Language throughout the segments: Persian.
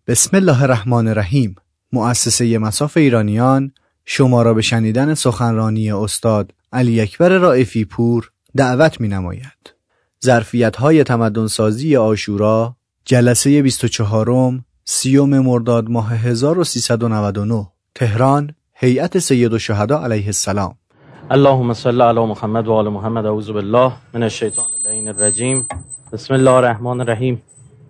بسم الله الرحمن الرحیم. مؤسسه مصاف ایرانیان شما را به شنیدن سخنرانی استاد علی اکبر رائفی پور دعوت می نماید. ظرفیت‌های تمدن‌سازی عاشورا، جلسه 24 30 مرداد ماه 1399، تهران، هیئت سیدالشهدا علیه السلام. اللهم صل علی محمد و آل محمد. اعوذ بالله من الشیطان اللعین الرجیم. بسم الله الرحمن الرحیم.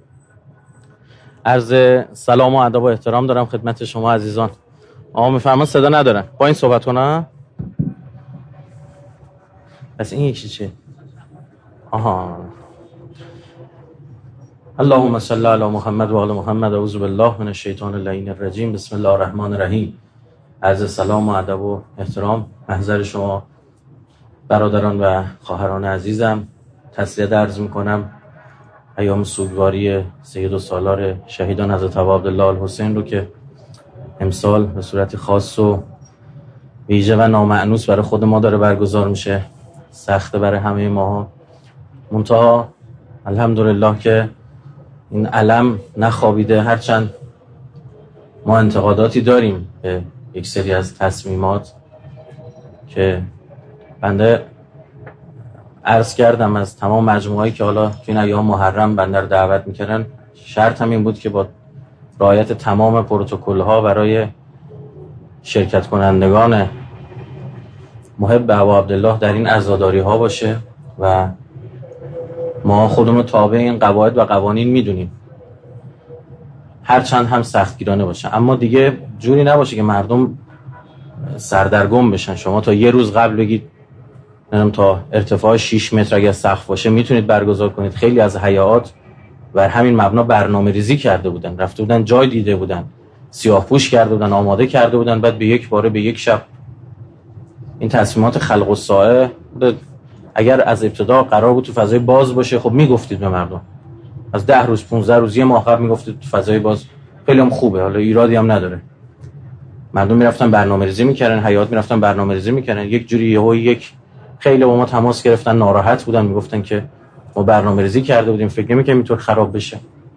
عرض سلام و ادب و احترام دارم خدمت شما عزیزان. آقا میفرمان صدا ندارن، با این صحبت کنم. پس این یکی چیه؟ اللهم صل علی محمد و آل محمد. اعوذ بالله من الشیطان اللعین الرجیم. بسم الله الرحمن الرحیم. عرض سلام و ادب و احترام محضر شما برادران و خواهران عزیزم. تسلیت عرض میکنم ایام سوگواری سید السالار شهیدان حضرت ابا عبدالله الحسین رو که امسال به صورت خاص و ویژه و نامأنوس برای خود ما داره برگزار میشه. سخته برای همه ما، منتها الحمدلله که این علم نخوابیده. هرچند ما انتقاداتی داریم به یک سری از تصمیمات که بنده عرض کردم از تمام مجموعهایی که حالا تو این ایام محرم بنده رو دعوت میکردن، شرط هم این بود که با رعایت تمام پروتکل‌ها برای شرکت کنندگان محب ابا عبدالله در این عزاداری‌ها باشه و ما خودمون تابع این قواعد و قوانین میدونیم، هرچند هم سختگیرانه باشه، اما دیگه جوری نباشه که مردم سردرگم بشن. شما تا یه روز قبل بگید تا ارتفاع 6 متر اگه سقف باشه میتونید برگزار کنید. خیلی از هیئات بر همین مبنا برنامه ریزی کرده بودن، رفته بودن جای دیده بودن، سیاه‌پوش کرده بودن، آماده کرده بودن، بعد به یک باره به یک شب این تصمیمات خلق الساعه. اگر از ابتدا قرار بود تو فضای باز باشه خب میگفتید به مردم، از 10 روز 15 روز یه ماه قبل میگفتید تو فضای باز، خیلی هم خوبه، حالا ایرادی هم نداره. مردم میرفتن برنامه‌ریزی میکردن، هیئات میرفتن برنامه‌ریزی میکردن. یک جوری یک خیلی با ما تماس گرفتن، ناراحت بودن، میگفتن که ما برنامه‌ریزی کرده بودیم، فکر نمی‌کردیم اینطور خراب بشه.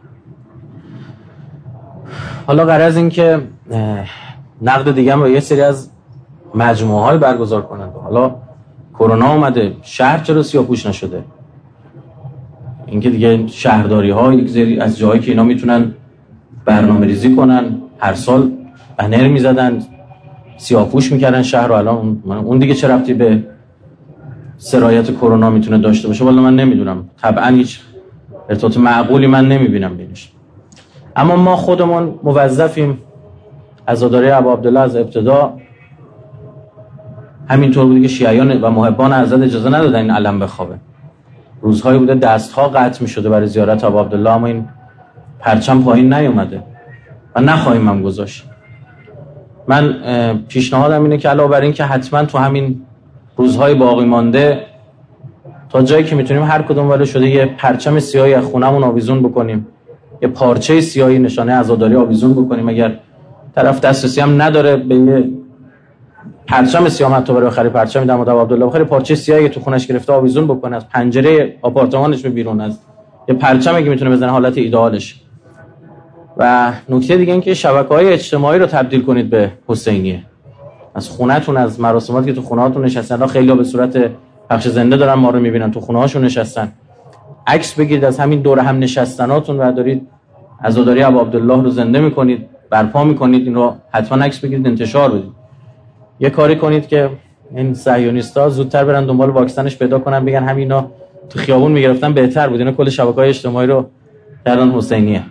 حالا غرض این که نقد دیگه هم رو یه سری از مجموعه‌های برگزار کنند. حالا کرونا اومده، شهر چرا سیاه‌پوش نشده؟ اینکه دیگه شهرداری‌ها یک سری از جایی که اینا میتونن برنامه‌ریزی کنن، هر سال بنر می‌زدن، سیاه‌پوش می‌کردن شهر رو. الان اون دیگه چه ربطی به سرایت کرونا میتونه داشته باشه؟ والا من نمیدونم، طبعا هیچ ارتباط معقولی من نمیبینم بینش. اما ما خودمون موظفیم. عزاداری ابا عبدالله از ابتدا همینطور بوده که شیعیان و محبان حضرت اجازه ندادن این علم بخوابه. روزهایی بوده دستها قطع میشده برای زیارت ابا عبدالله، اما این پرچم پایین نیومده و نخواهیم هم گذاشت. من پیشنهادم اینه که علاوه بر این که حتما تو همین روزهای باقی مانده تا جایی که میتونیم هر کدوم ولی شده یه پرچم سیاهی از خونمون آویزون بکنیم، یه پارچه سیاهی نشانه عزاداری آویزون بکنیم. اگر طرف دسترسی هم نداره به یه پرچم سیاه، حتی برای خرید پرچم در ابا عبدالله بخره، پارچه سیاهی تو خونش گرفته آویزون بکنه، از پنجره آپارتمانش به بیرون، از یه پرچمی که میتونه بزنه، حالت ایدئالش. و نکته دیگه این که شبکه‌های اجتماعی رو تبدیل کنید به حسینیه. از خونه‌تون، از مراسماتی که تو خونه‌هاتون نشستن، خیلی‌ها به صورت پخش زنده دارن ما رو می‌بینن، تو خونه‌هاشون نشستن، عکس بگیرید از همین دور هم نشستناتون و دارید عزاداری ابا عبدالله رو زنده می‌کنید، برپا می‌کنید. این رو حتما عکس بگیرید، انتشار بدید. یه کاری کنید که این صهیونیست‌ها زودتر برن دنبال واکسنش پیدا کنن، بگن همینا تو خیابون می‌گرفتن بهتر بود. اینا کل شبکه‌های اجتماعی رو کردن حسینیه.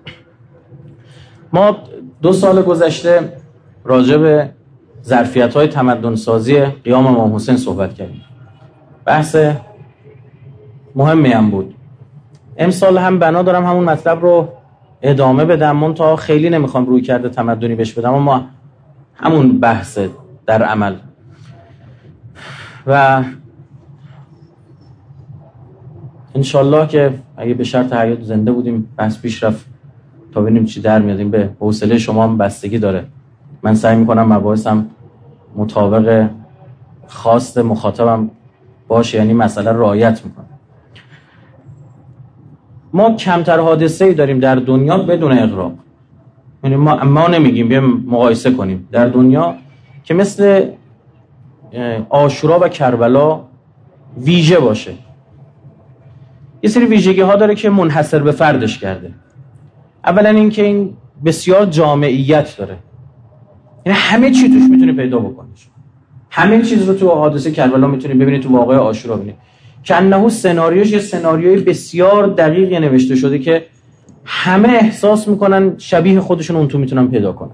ما 2 سال گذشته راجع به ظرفیت‌های تمدن‌سازی قیام امام حسین صحبت کردیم. بحث مهمی هم بود. امسال هم بنا دارم همون مطلب رو ادامه بدم، منتها خیلی نمیخوام روی کرده تمدنی بهش بدم، اما همون بحث در عمل. و انشالله که اگه به شرط حیات زنده بودیم بحث پیش رفت تا ببینیم چی در میاد. این به حوصله شما هم بستگی داره. من سعی میکنم مباحثم مطابق خواست مخاطبم باشه، یعنی مسئله رعایت میکنم. ما کمتر حادثه‌ای داریم در دنیا بدون اغراق. یعنی ما نمیگیم بیایم مقایسه کنیم در دنیا که مثل عاشورا و کربلا ویژه باشه. یه سری ویژگی ها داره که منحصر به فردش کرده. اولا این که این بسیار جامعیت داره، یعنی همه چی توش میتونی پیدا بکنی، همه چیز رو تو حادثه کربلا میتونی ببینی، تو واقعه عاشورا ببینی که انه سناریوش یه سناریوی بسیار دقیقی نوشته شده که همه احساس میکنن شبیه خودشون اون تو میتونن پیدا کنن.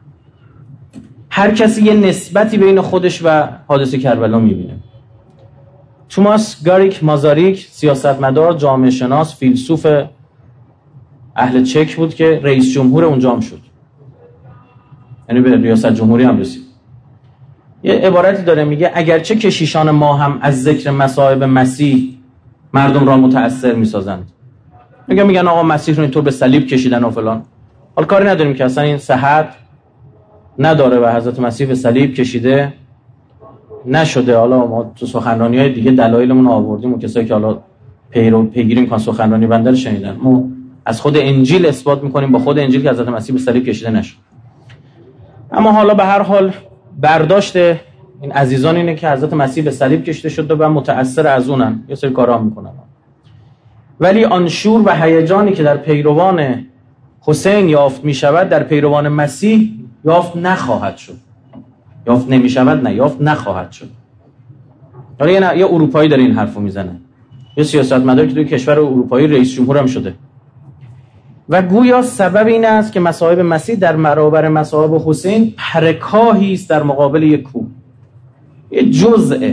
هر کسی یه نسبتی بین خودش و حادثه کربلا میبینه. توماس گاریک مازاریک، سیاستمدار، جامعه شناس، فیلسوف اهل چک بود که رئیس جمهور اونجا هم شد، یعنی به ریاست جمهوری هم رسید. یه عبارتی داره میگه اگرچه کشیشان ما هم از ذکر مصائب مسیح مردم را متأثر میسازند. میگن آقا مسیح رو اینطور به صلیب کشیدن و فلان، حال کاری نداریم که اصلا این صحت نداره و حضرت مسیح به صلیب کشیده نشده. حالا ما تو سخنرانی‌های دیگه دلایلمون رو آوردیم و کسایی که حالا پیگیری می‌کنن سخنرانی بنده رو شنیدن. ما از خود انجیل اثبات می‌کنیم با خود انجیل که حضرت مسیح به صلیب کشیده نشد. اما حالا به هر حال برداشت این عزیزان اینه که حضرت مسیح به صلیب کشیده شده و متأثر از اونن، یه سری کارا می‌کنن. ولی آن شور و هیجانی که در پیروان حسین یافت می‌شود در پیروان مسیح یافت نخواهد شد. یافت نمی‌شود، نه یافت نخواهد شد. حالا یه اروپایی داره این حرفو میزنه، یه سیاستمدار که توی کشور اروپایی رئیس جمهور هم شده و گویا سبب این است که مصائب مسیح در برابر مصائب حسین پرکاهی است در مقابل یک کوه، یه جزءه.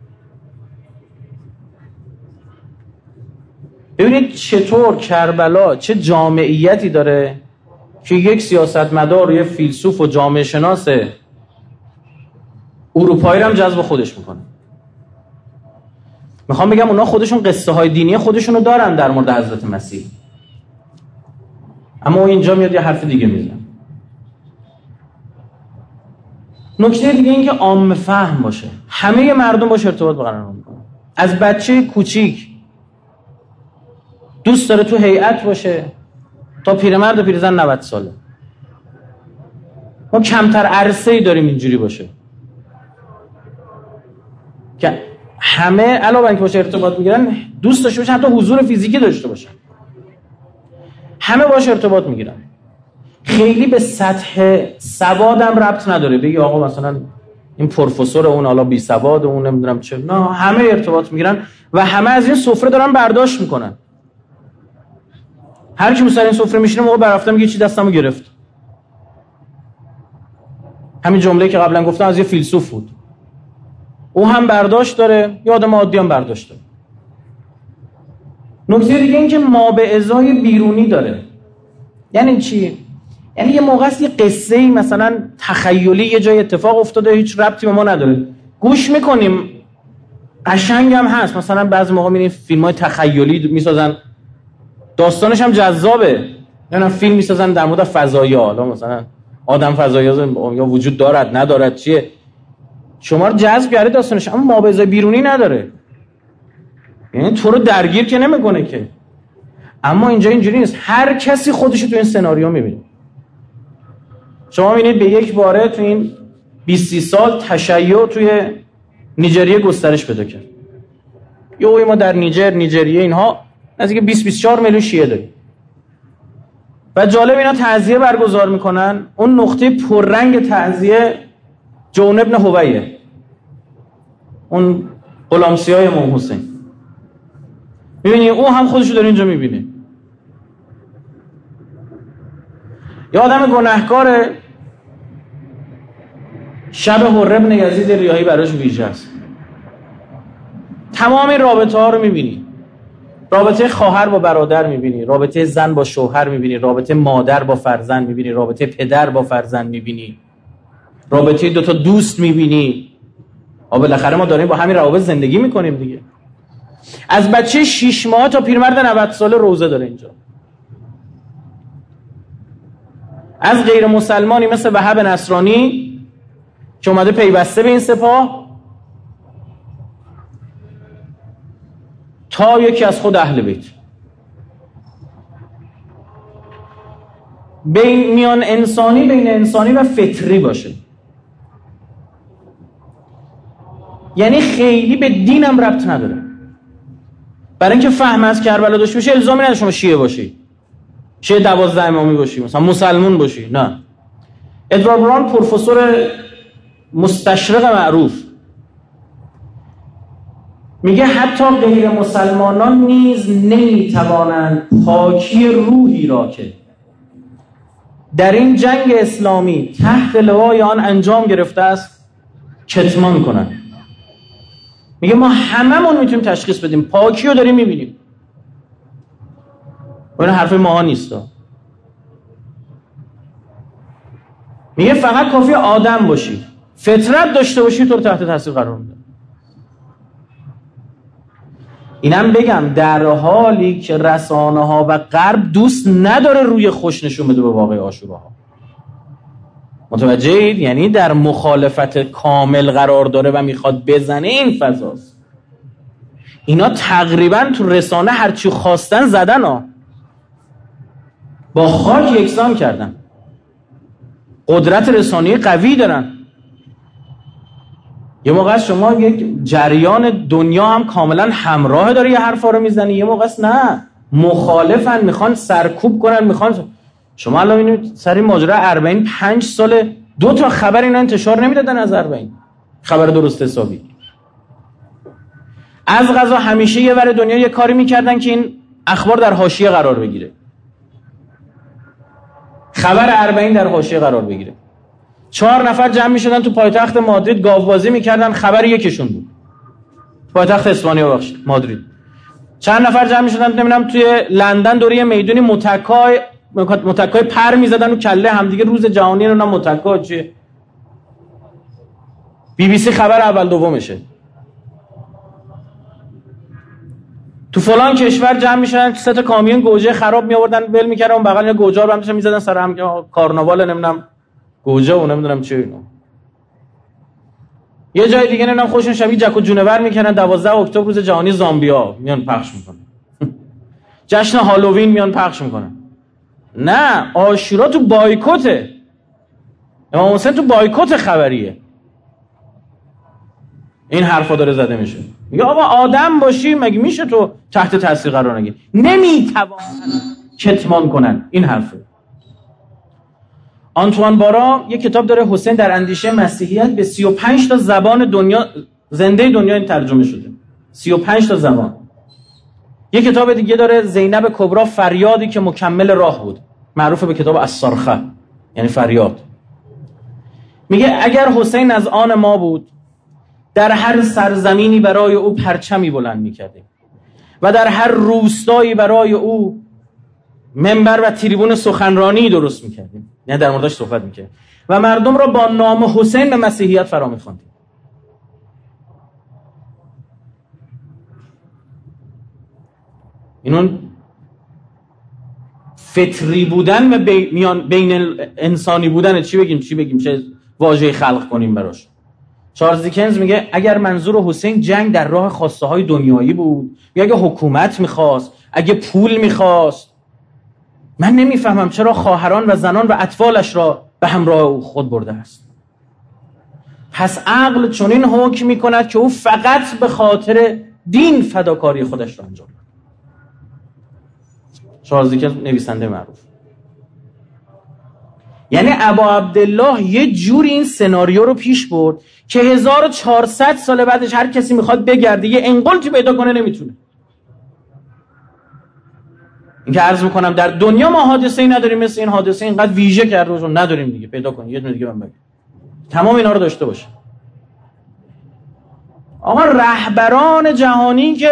ببینید چطور کربلا چه جامعیتی داره که یک سیاستمدار، یه فیلسوف و جامعه شناس اروپایی رو هم جذب خودش میکنه. میخوام بگم اونا خودشون قصه های دینی خودشونو دارن در مورد حضرت مسیح، اما اینجا میاد یه حرف دیگه میزنه. نکته دیگه این که عام فهم باشه، همه مردم باشه ارتباط برقرار کنن. از بچه کوچیک دوست داره تو هیئت باشه تا پیرمرد و پیرزن 90 ساله. ما کمتر عرصه‌ای داریم اینجوری باشه که همه علاوه بر اینکه باشه ارتباط میگیرن دوست داشته باشن، حتی حضور فیزیکی داشته باشن، همه باشه ارتباط میگیرن. خیلی به سطح سوادم ربط نداره بگی آقا مثلا این پروفسور اون حالا بی سواد اون نمیدونم چه، نه، همه ارتباط میگیرن و همه از این سفره دارن برداشت میکنن. هر کی مثلا این سفره میشینه موقع بررفتم میگه چی دستمو گرفت. همین جمله که قبلا گفتم از یه فیلسوف بود، او هم برداشت داره، یه آدم عادی هم برداشت داره. نکته دیگه این که ما به ازای بیرونی داره. یعنی چی؟ یعنی یه موقع است یه قصه‌ای مثلا تخیلی یه جای اتفاق افتاده، هیچ ربطی به ما نداره، گوش میکنیم، قشنگ هم هست. مثلا بعضی موقع میبینیم فیلم‌های تخیلی میسازن، داستانش هم جذابه، یعنی فیلم میسازن در مورد فضایا، حالا مثلا آدم فضایا یا وجود دارد ندارد چیه، شما رو جذب کرده داستانش، اما مابعضای بیرونی نداره، یعنی تو رو درگیر که نمیکنه که. اما اینجا اینجوری نیست، هر کسی خودش رو تو این سناریو میبینه. شما میبینید به یک باره تو این 20 سال تشیع توی نیجریه گسترش پیدا کرد. یه ما در نیجریه اینها نزدیک 20-24 میلیون شیعه داریم و جالب اینا تعزیه برگزار میکنن. اون نقطه پررنگ تعزیه جون ابن هویه، اون غلامسیای امام حسین. میبینی او هم خودشو داره اینجا میبینه. یه آدم گناهکاره، شب حر ابن یزید ریاحی براش ویژه است. تمام رابطه ها رو میبینی، رابطه خواهر با برادر میبینی، رابطه زن با شوهر میبینی، رابطه مادر با فرزند میبینی، رابطه پدر با فرزند میبینی، رابطه دوتا دوست میبینی. بالاخره ما داریم با همین روابط زندگی میکنیم دیگه. از بچه 6 ماه تا پیرمرد 90 ساله روزه داره اینجا. از غیر مسلمانی مثل وهاب نصرانی که اومده پیوسته به این سپاه تا یکی از خود اهل بیت. میان انسانی بین انسانی و فطری باشه. یعنی خیلی به دینم ربط نداره. برای اینکه فهم از کربلا داشته باشی الزامی نداره شما شیعه باشی، شیعه 12 امامی باشی، مثلا مسلمون باشی. نه. ادوارد براون پروفسور مستشرق معروف میگه حتی غیر مسلمانان نیز نمیتوانند پاکی روحی را که در این جنگ اسلامی تحت لوای آن انجام گرفته است کتمان کنند. میگه ما هممون میتونیم تشخیص بدیم، پاکی رو داریم میبینیم. این حرف ما نیست. میگه فقط کافی آدم باشی، فطرت داشته باشی، تو رو تحت تاثیر قرار میده. اینم بگم در حالی که رسانه ها و غرب دوست نداره روی خوش نشون بده به واقع عاشوراها. متوجهید؟ یعنی در مخالفت کامل قرار داره و میخواد بزنه این فضاست. اینا تقریبا تو رسانه هرچی خواستن زدن ها، با خاک یکسان کردن، قدرت رسانه‌ای قوی دارن. یه موقع است شما یک جریان دنیا هم کاملا همراه داره یه حرفا رو میزنی، یه موقع است نه، مخالفن، میخوان سرکوب کنن، میخوان. شما الان ببینید سر این ماجرا اربعین 5 سال 2 تا خبر اینا انتشار نمیدادن از اربعین، خبر درست حسابی. از قضا همیشه یه ور دنیا یه کاری میکردن که این اخبار در حاشیه قرار بگیره، خبر اربعین در حاشیه قرار بگیره. 4 نفر جمع میشدن تو پایتخت مادرید گاوبازی میکردن، خبر یکیشون بود. پایتخت اسپانیا بخش مادرید. چند نفر جمع میشدن نمیدونم توی لندن دوره میدونی متکای پر میزدن و کله همدیگه، روز جهانی رو نه متکا چیه، BBC خبر اول دومشه. تو فلان کشور جمع میشدن 3 تا کامیون گوجه خراب میآوردن ول میکردن اون بغل گوجه رو همش میزدن سر هم، کارناوال نمیدونم گوجه و نمیدونم چه اینا. یه جای دیگه نمیدونم خوشون شبیه جک و جونور میکنن، 12 اکتبر روز جهانی زامبیا میان پخش میکنن، جشن هالووین میان پخش میکنن. نه، عاشورا تو بایکوته، امام حسین تو بایکوت خبریه. این حرفا داره زده میشه. میگه آقا آدم باشی مگه میشه تو تحت تاثیر قرار نگیری؟ نمیتوانن کتمان کنن. این حرفه. آنتوان بارا یک کتاب داره، حسین در اندیشه مسیحیت، به 35 تا زبان دنیا، زنده دنیا این ترجمه شده. 35 تا زبان. یک کتاب دیگه داره، زینب کبرا، فریادی که مکمل راه بود، معروف به کتاب الصرخه، یعنی فریاد. میگه اگر حسین از آن ما بود، در هر سرزمینی برای او پرچمی بلند میکردیم و در هر روستایی برای او منبر و تریبون سخنرانی درست میکردیم، یعنی در موردش صحبت میکردیم و مردم را با نام حسین به مسیحیت فرا میخواندیم. اینون فطری بودن و بین انسانی بودن. چی بگیم چه واژه‌ای خلق کنیم براش؟ چارلز دیکنز میگه اگر منظور حسین جنگ در راه خواسته های دنیایی بود، یا اگه حکومت میخواست، اگه پول میخواست، من نمیفهمم چرا خواهران و زنان و اطفالش را به همراه او خود برده است. پس عقل چنین حکم میکند که او فقط به خاطر دین فداکاری خودش را انجام داد. چارلز دیکنز نویسنده معروف. یعنی ابا عبدالله یه جوری این سناریو رو پیش برد که 1400 سال بعدش هر کسی میخواد بگرده یه انقلتی پیدا کنه نمیتونه. این که عرض میکنم در دنیا ما حادثه‌ای نداریم مثل این حادثه، اینقدر ویژه کرده روشون نداریم دیگه، پیدا کنید یه دونه دیگه من بگم تمام اینا رو داشته باشه. آقا رهبران جهانی که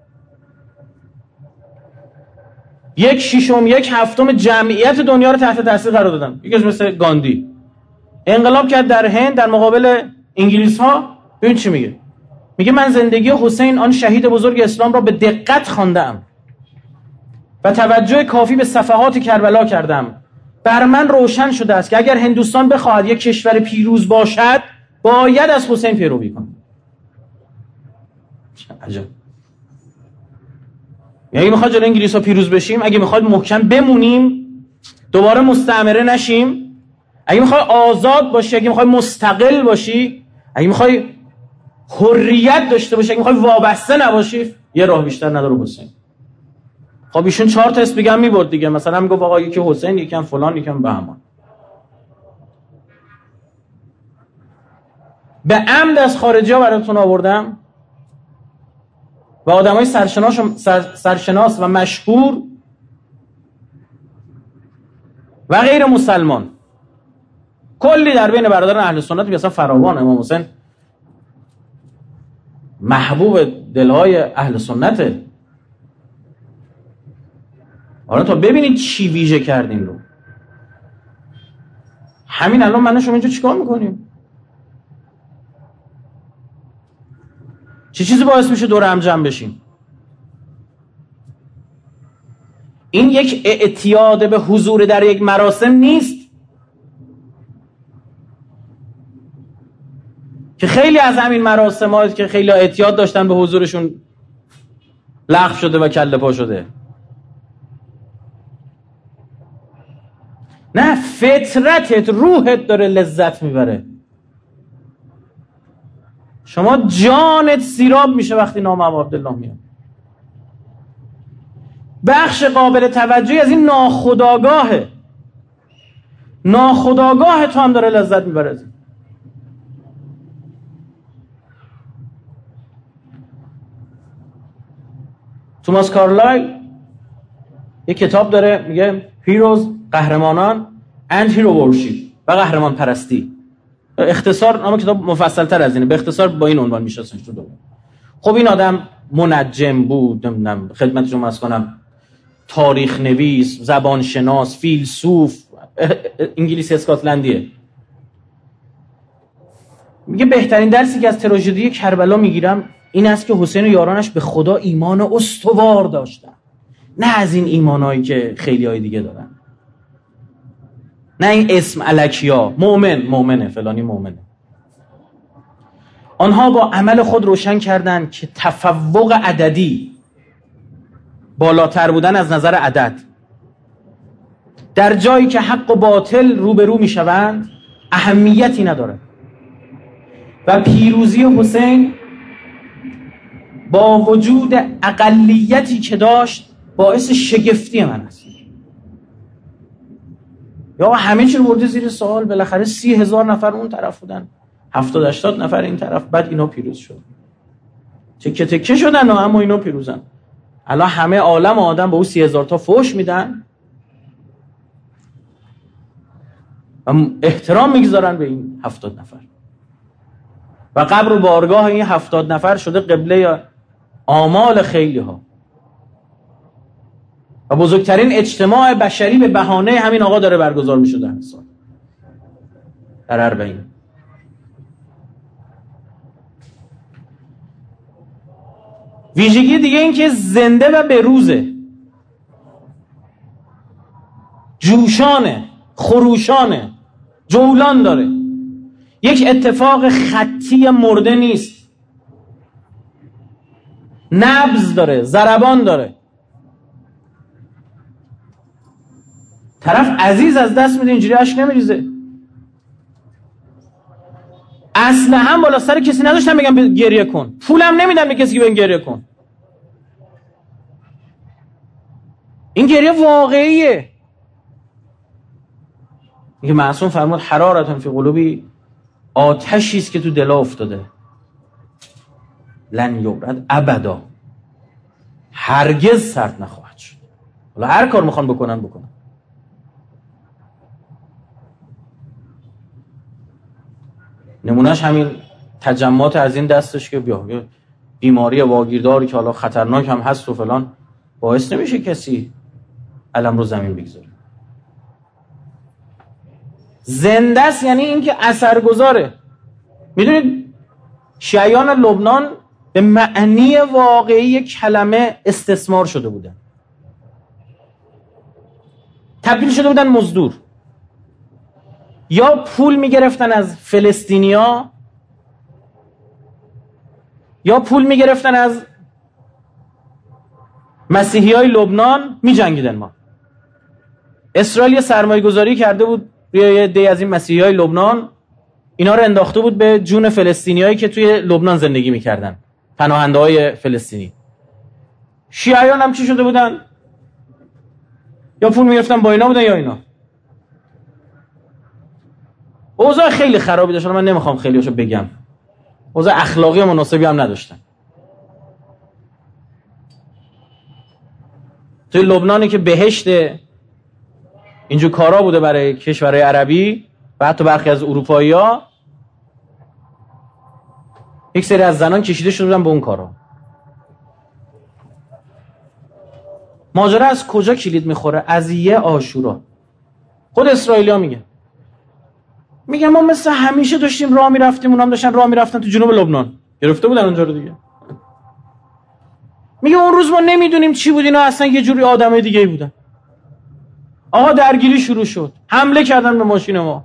1/6 جمعیت دنیا رو تحت تاثیر قرار دادن، یکیش مثل گاندی انقلاب کرد در هند در مقابل انگلیس ها. ببین چی میگه، میگه من زندگی حسین آن شهید بزرگ اسلام را به دقت خواندم و توجه کافی به صفحات کربلا کردم. بر من روشن شده است که اگر هندوستان بخواهد یک کشور پیروز باشد باید از حسین پیروی کند. عجب. یعنی میخواد جلوی انگلیس ها پیروز بشیم، اگه میخواد محکم بمونیم دوباره مستعمره نشیم. اگه میخوای آزاد باشی، اگه میخوای مستقل باشی، اگه میخوای حریت داشته باشی، اگه میخوای وابسته نباشی، یه راه بیشتر نداره حسین. خب ایشون 4 تا اسم دیگه هم میبرد دیگه، مثلا میگفت آقا یکی حسین، یکی هم فلان، یکی هم بهمان. به عمد از خارجی ها براتون آوردم و آدمای سرشناس و مشهور و غیر مسلمان کلی در بین برادران اهل سنت بیاسا فراوان. امام حسین محبوب دلهای اهل سنته. حالا تا ببینید چی ویژه کردین رو. همین الان من و شما اینجا چیکار میکنیم؟ چه چیزی باعث میشه دور هم جمع بشیم؟ این یک اعتیاد به حضور در یک مراسم نیست که خیلی از همین مراسمات که خیلی اعتیاد داشتن به حضورشون لغو شده و کله پا شده. نه، فطرتت، روحت داره لذت میبره. شما جانت سیراب میشه وقتی نام ابو عبدالله میاد. بخش قابل توجهی از این ناخودآگاه تو هم داره لذت میبره. توماس کارلایل یک کتاب داره میگه هیروز، قهرمانان and hero worship، و قهرمان پرستی. اختصار نام کتاب مفصل تر از اینه، به اختصار با این عنوان میشناسنش تو. خب این آدم منجم بود، نمیدونم خدمتتون عرض کنم تاریخ نویس، زبان شناس، فیلسوف، انگلیسی اسکاتلندیه. میگه بهترین درسی که از تراژدی کربلا میگیرم این است که حسین و یارانش به خدا ایمان استوار داشتن، نه از این ایمانایی که خیلی های دیگه دارن، نه این اسم الکیا، مؤمنه فلانی مؤمنه. آنها با عمل خود روشن کردند که تفوق عددی، بالاتر بودن از نظر عدد، در جایی که حق و باطل روبرو می شوند اهمیتی نداره و پیروزی حسین با وجود اقلیتی که داشت باعث شگفتی من است. یا همه چی رو برده زیر سوال. بالاخره 30,000 نفر اون طرف بودن، 70-80 نفر این طرف، بعد اینا پیروز شد. تکه تکه شدن اما اینا پیروزن. الان همه عالم آدم به اون 30,000 تا فوش میدن و احترام میگذارن به این 70 نفر و قبر و بارگاه این 70 نفر شده قبله آمال خیلی ها و بزرگترین اجتماع بشری به بهانه همین آقا داره برگزار میشده هر سال در اربعین. ویژگی دیگه این که زنده و بروزه، جوشانه، خروشانه، جولان داره. یک اتفاق خطی مرده نیست، نبض داره، ضربان داره. طرف عزیز از دست میده اینجوری اشک نمیریزه. اصلا هم بالا سر کسی نداشتم بگم گریه کن، پولم نمیدم به کسی که بگم گریه کن. این گریه واقعیه. میگه معصوم فرمود حرارتن فی قلوبی، آتشی است که تو دلا افتاده، لن یبرد ابدا، هرگز سرد نخواهد شد. حالا هر کار میخوان بکنن. نمونهش همین تجمعات از این دستش که بیماری واگیرداری که حالا خطرناک هم هست و فلان، باعث نمیشه کسی علم رو زمین بگذاره. زنده است یعنی این که اثرگذاره. میدونید شیعیان لبنان به معنی واقعی کلمه استثمار شده بودن، تبدیل شده بودن مزدور. یا پول میگرفتن از فلسطینیا یا پول میگرفتن از مسیحی های لبنان، میجنگیدن. ما اسرائیل سرمایه گذاری کرده بود روی یه عده از این مسیحیای لبنان، اینا رو انداخته بود به جون فلسطینیایی که توی لبنان زندگی میکردن، پناهنده های فلسطینی. شیعیان هم چی شده بودن؟ یا پول میگرفتن با اینا بودن یا اینا. اوضاع خیلی خرابی داشتن، من نمیخوام خیلیاشو بگم، اوضاع اخلاقی مناسبی هم نداشتن. توی لبنانی که بهشت اینجور کارا بوده برای کشورهای عربی و حتی برخی از اروپایی‌ها، یک سری از زنان کشیده شده بودن به اون کارا. ماجرا از کجا کلید میخوره؟ از یه عاشورا. خود اسرائیلی‌ها میگن ما مثل همیشه داشتیم راه میرفتیم، اونام داشتن راه میرفتن تو جنوب لبنان، گرفته بودن اونجا رو دیگه. میگه اون روز ما نمیدونیم چی بود، اینا اصلا یه جوری آدمای دیگه‌ای بودن. آقا درگیری شروع شد، حمله کردن به ماشین ما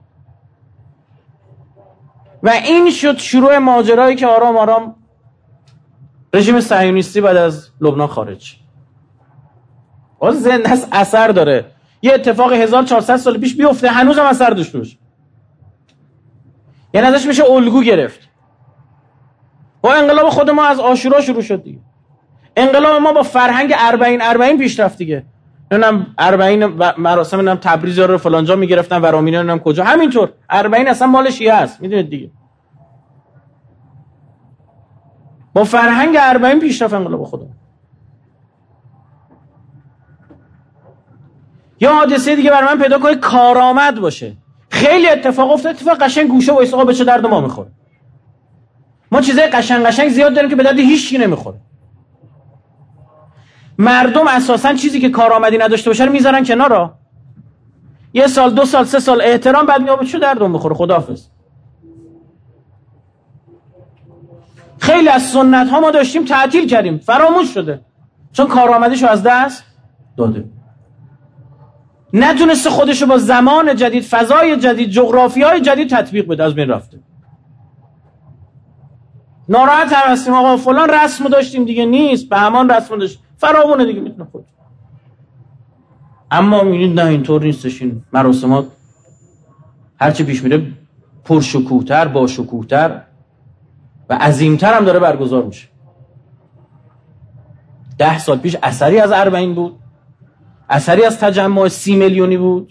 و این شد شروع ماجرایی که آرام آرام رژیم صهیونیستی بعد از لبنان خارج. باز زنده است، اثر داره. یه اتفاق 1400 سال پیش بیفته هنوز هم اثر داشته باشه، یعنی ازش میشه الگو گرفت. و انقلاب خود ما از عاشورا شروع شد دیگه. انقلاب ما با فرهنگ 40 پیش رفت دیگه. نمیدونم 40 مراسم نمیدونم تبریز رو فلان جا میگرفتن، ورامینه نمیدونم کجا، همینطور 40 اصلا مال شیعه است، میدونید دیگه. با فرهنگ 40 پیش رفت انقلاب خودمون. یا حادثه دیگه برای من پیدا کنید کارآمد باشه. خیلی اتفاق افتاد، اتفاق قشنگ گوشه و ایساقا به چه درد ما میخوره. ما چیزای قشنگ زیاد داریم که به درد هیچ کی نمیخوره. مردم اساساً چیزی که کارآمدی نداشته باشه رو میذارن کنار. یه سال 2 سال 3 سال احترام، بعد میگه به چه دردم میخوره، خداحافظ. خیلی از سنت ها ما داشتیم تعطیل کردیم، فراموش شده، چون کارآمدیشو از دست داده. نتونسته خودشو با زمان جدید، فضای جدید، جغرافیای جدید تطبیق بده، از بین رفته. ناراحت هم هستیم آقا فلان رسمو داشتیم دیگه نیست، به همان رسمو داشتیم، فراوونه دیگه، میتونه خود. اما میبینید نه اینطور نیستش. این مراسمات هرچی پیش میره پرشکوه‌تر، با شکوه‌تر و عظیم‌تر هم داره برگزار میشه. 10 سال پیش اثری از 40 بود، اثری از تجمع 30 میلیونی بود.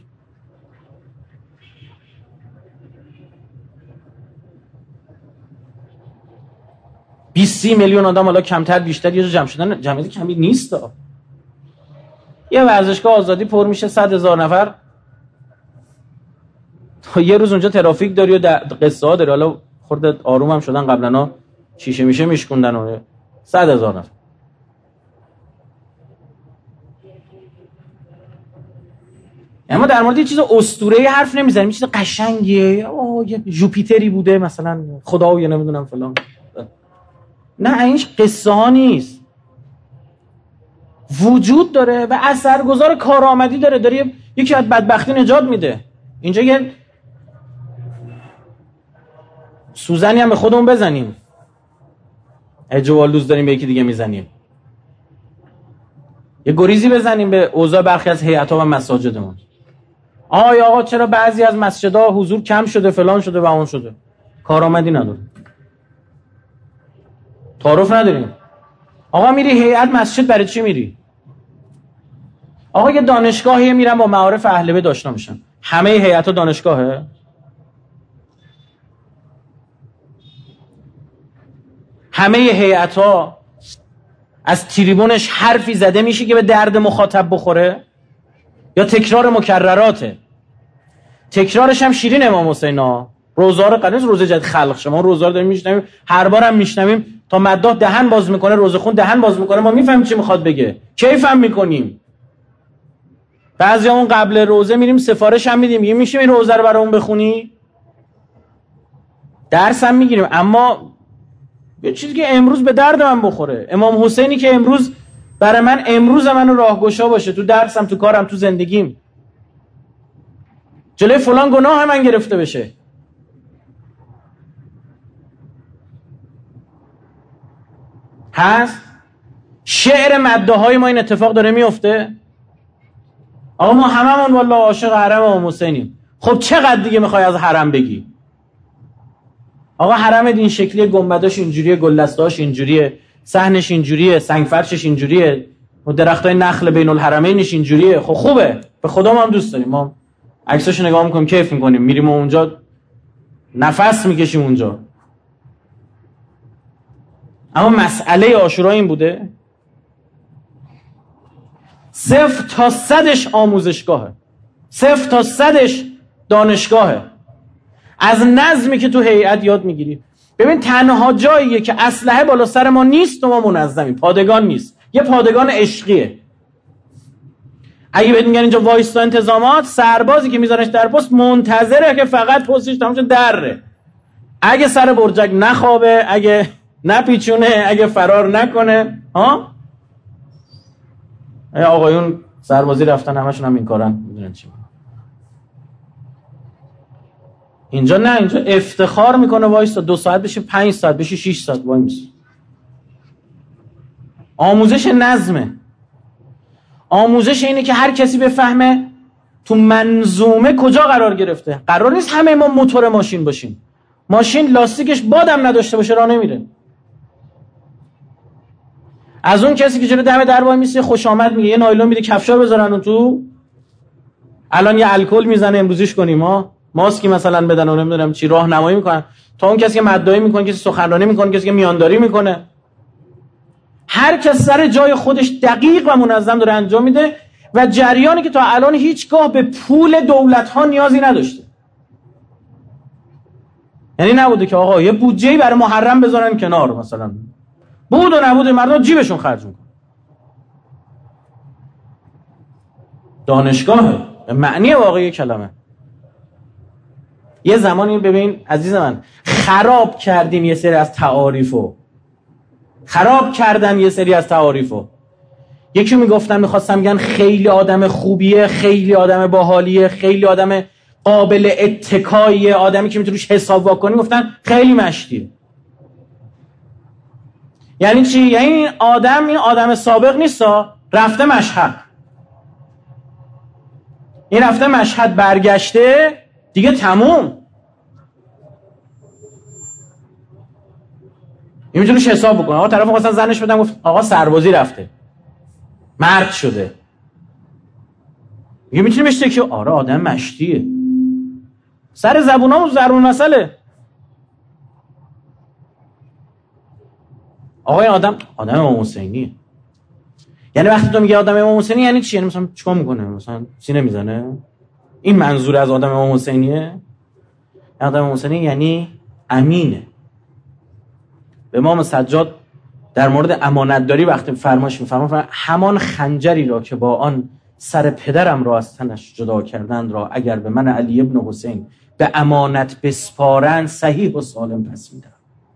سی میلیون آدم، حالا کمتر بیشتر یه جا جمع شدن، جمعیت کمی نیست. یه ورزشگاه آزادی پر میشه 100,000 نفر، یه روز اونجا ترافیک داری و قصه ها داری. حالا خورده آروم هم شدن، قبلا شیشه میشه میشکوندن و 100,000 نفر. اما در مورد یه چیز اسطوره‌ای حرف نمیزنیم، چیز قشنگیه، یه جوپیتری بوده مثلا، خدا یا نمیدونم فلان. نه، این قصه ها نیست، وجود داره و اثرگذار کارآمدی داره یکی از بدبختی نجات میده. اینجا یه سوزنی هم به خودمون بزنیم، اجوالوز داریم به یکی دیگه میزنیم، یه گریزی بزنیم به اوضاع برخی از هیئت‌ها و مساجدمون. آقا چرا بعضی از مسجدها حضور کم شده، فلان شده و اون شده؟ کارآمدی نداره، تعارف نداریم. آقا میری هیئت مسجد برای چی میری؟ آقا یه دانشگاهی میرم با معارف اهل بیت آشنا میشم. همه هیئت‌ها دانشگاهه؟ همه هیئت‌ها از تریبونش حرفی زده میشه که به درد مخاطب بخوره؟ یا تکرار مکرراته؟ تکرارش هم شیرین امام حسین روزار قدس، روزه جدید خلق شما روزار داریم میشنویم، هر بارم میشنویم تا مداح دهن باز میکنه، روزه خون دهن باز میکنه، ما میفهمیم چی میخواد بگه، کیف هم میکنیم. بعضیامون قبل روزه میریم سفارش هم میدیم، میشه این روزه رو برامون بخونی، درس هم میگیریم. اما یه چیزی که امروز به درد من بخوره، امام حسینی که امروز برای من امروز منو راهگشا باشه، تو درسم، تو کارم، تو زندگیم، جلوی فلان گناه من گرفته بشه. هست شعر مداحای ما این اتفاق داره میفته. آقا ما هممون والله عاشق حرم امام حسینیم. خب چقدر دیگه میخوای از حرم بگی؟ آقا حرم این شکلیه، گنبداش اینجوریه، گلدسته‌هاش اینجوریه، صحنش اینجوریه، سنگ فرشش اینجوریه، و درختای نخل بین الحرمینش اینجوریه. خب خوبه، به خدا ما هم دوست داریم، ما عکساشو نگاه میکنیم کیف میکنیم، میریم اونجا نفس میکشیم اونجا. اما مسئله عاشورا این بوده 0 تا 100ش آموزشگاهه، 0 تا 100ش دانشگاهه. از نظمی که تو هیئت یاد میگیری. ببین تنها جاییه که اسلحه بالا سر ما نیست و ما منظمی، پادگان نیست، یه پادگان عشقیه. اگه بهت میگن اینجا وایستا انتظامات، سربازی که میذارنش در پست منتظره که فقط پستش تمام شه دره. اگه سر برجک نخوابه، اگه نپیچونه، اگه فرار نکنه، ها؟ آقایون سربازی رفتن همشون هم این کارن، میدونن چی. اینجا نه، اینجا افتخار میکنه وایستا 2 ساعت بشه 5 ساعت بشه 6 ساعت وای میشه. آموزش نظمه. آموزش اینه که هر کسی بفهمه تو منظومه کجا قرار گرفته. قرار نیست همه ما موتور ماشین باشیم. ماشین لاستیکش بادم نداشته باشه راه نمیره. از اون کسی که جلو دم در وای میسه خوش آمد میگه، یه نایلون میده کفشا بذارن اون تو، الان یه الکل میزنه امروزیش کنیم، ها ماسکی مثلا بدن و نمیدونم چی راهنمایی میکنن، تا اون کسی که مدعی میکنه، کسی سخنرانی میکنه، کسی که میانداری میکنه، هر کس سر جای خودش دقیق و منظم داره انجام میده و جریانی که تا الان هیچگاه به پول دولت ها نیازی نداشته. یعنی نبوده که آقا یه بودجه‌ای برای محرم بذارن کنار، مثلا بود و نبود مردم جیبشون خرج میکنن. دانشگاه به معنی واقعی کلمه. یه زمانی ببین عزیز من، خراب کردیم یه سری از تعاریفو، خراب کردن یه سری از تعاریفو. یکی میگفتن، میخواستم بگن خیلی آدم خوبیه، خیلی آدم باحالیه، خیلی آدم قابل اتکاییه، آدمی که میتونی روش حساب واکنی، گفتن خیلی مشتیه. یعنی چی؟ یعنی این آدم سابق نیستا، رفته مشهد، این رفته مشهد برگشته دیگه تموم. این میتونیش حساب بکنه. آقا طرف مثلا زنش بدم گفت آقا سربازی رفته، مرد شده، میگه میتونی بهش که آره آدم مشتیه. سر زبونامون ضرور مسئله. آقا این آدم امام حسینیه. یعنی وقتی تو میگه آدم امام حسینی یعنی چی؟ یعنی مثلا چیکار میکنه؟ مثلا سینه میزنه؟ این منظور از آدم امام حسینیه؟ آدم امام حسینی یعنی امینه. به امام سجاد در مورد امانتداری وقتی فرمایش می‌فرمایند، همان خنجری را که با آن سر پدرم را از تنش جدا کردند را اگر به من علی ابن حسین به امانت بسپارند صحیح و سالم پس میدم.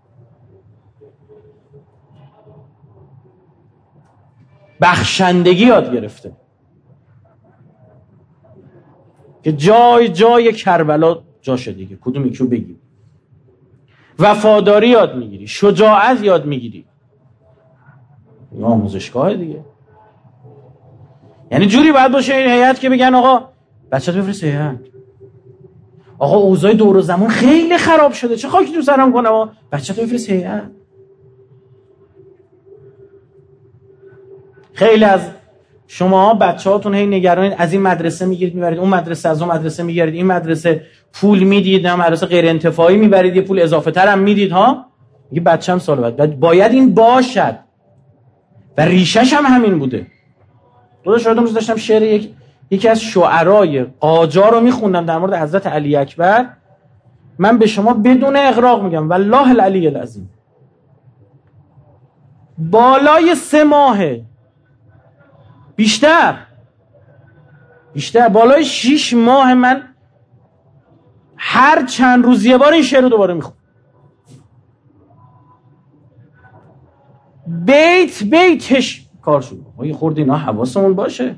بخشندگی یاد گرفته که جای کربلا جاشه دیگه، کدوم یکیو بگی. وفاداری یاد میگیری، شجاعت یاد میگیری. این آموزشگاه دیگه. یعنی جوری باید باشه این هیئت که بگن آقا بچه‌ت بفرست هیئت، آقا اوضاع دور و زمان خیلی خراب شده، چه خاکی تو سرم کنم، بچه‌ت بفرست هیئت. خیلی از شما بچه‌هاتون هی نگرانید، از این مدرسه میگیرید میبرید اون مدرسه، از اون مدرسه میگیرید این مدرسه، پول میدید، نه مدرسه غیر انتفاعی میبرید یه پول اضافه تر هم میدید، ها میگه بچه‌م سال بعد باید این باشد و ریشش هم همین بوده. شاید روز داشتم شعر یکی از شعرای قاجار رو میخوندم در مورد حضرت علی اکبر. من به شما بدون اغراق میگم والله العلی العظیم، بالای 3 ماه، بیشتر بالای 6 ماه من هر چند روز یه بار این شعر رو دوباره میخونم. بیتش کار شد. یه خورده اینا حواسمون باشه.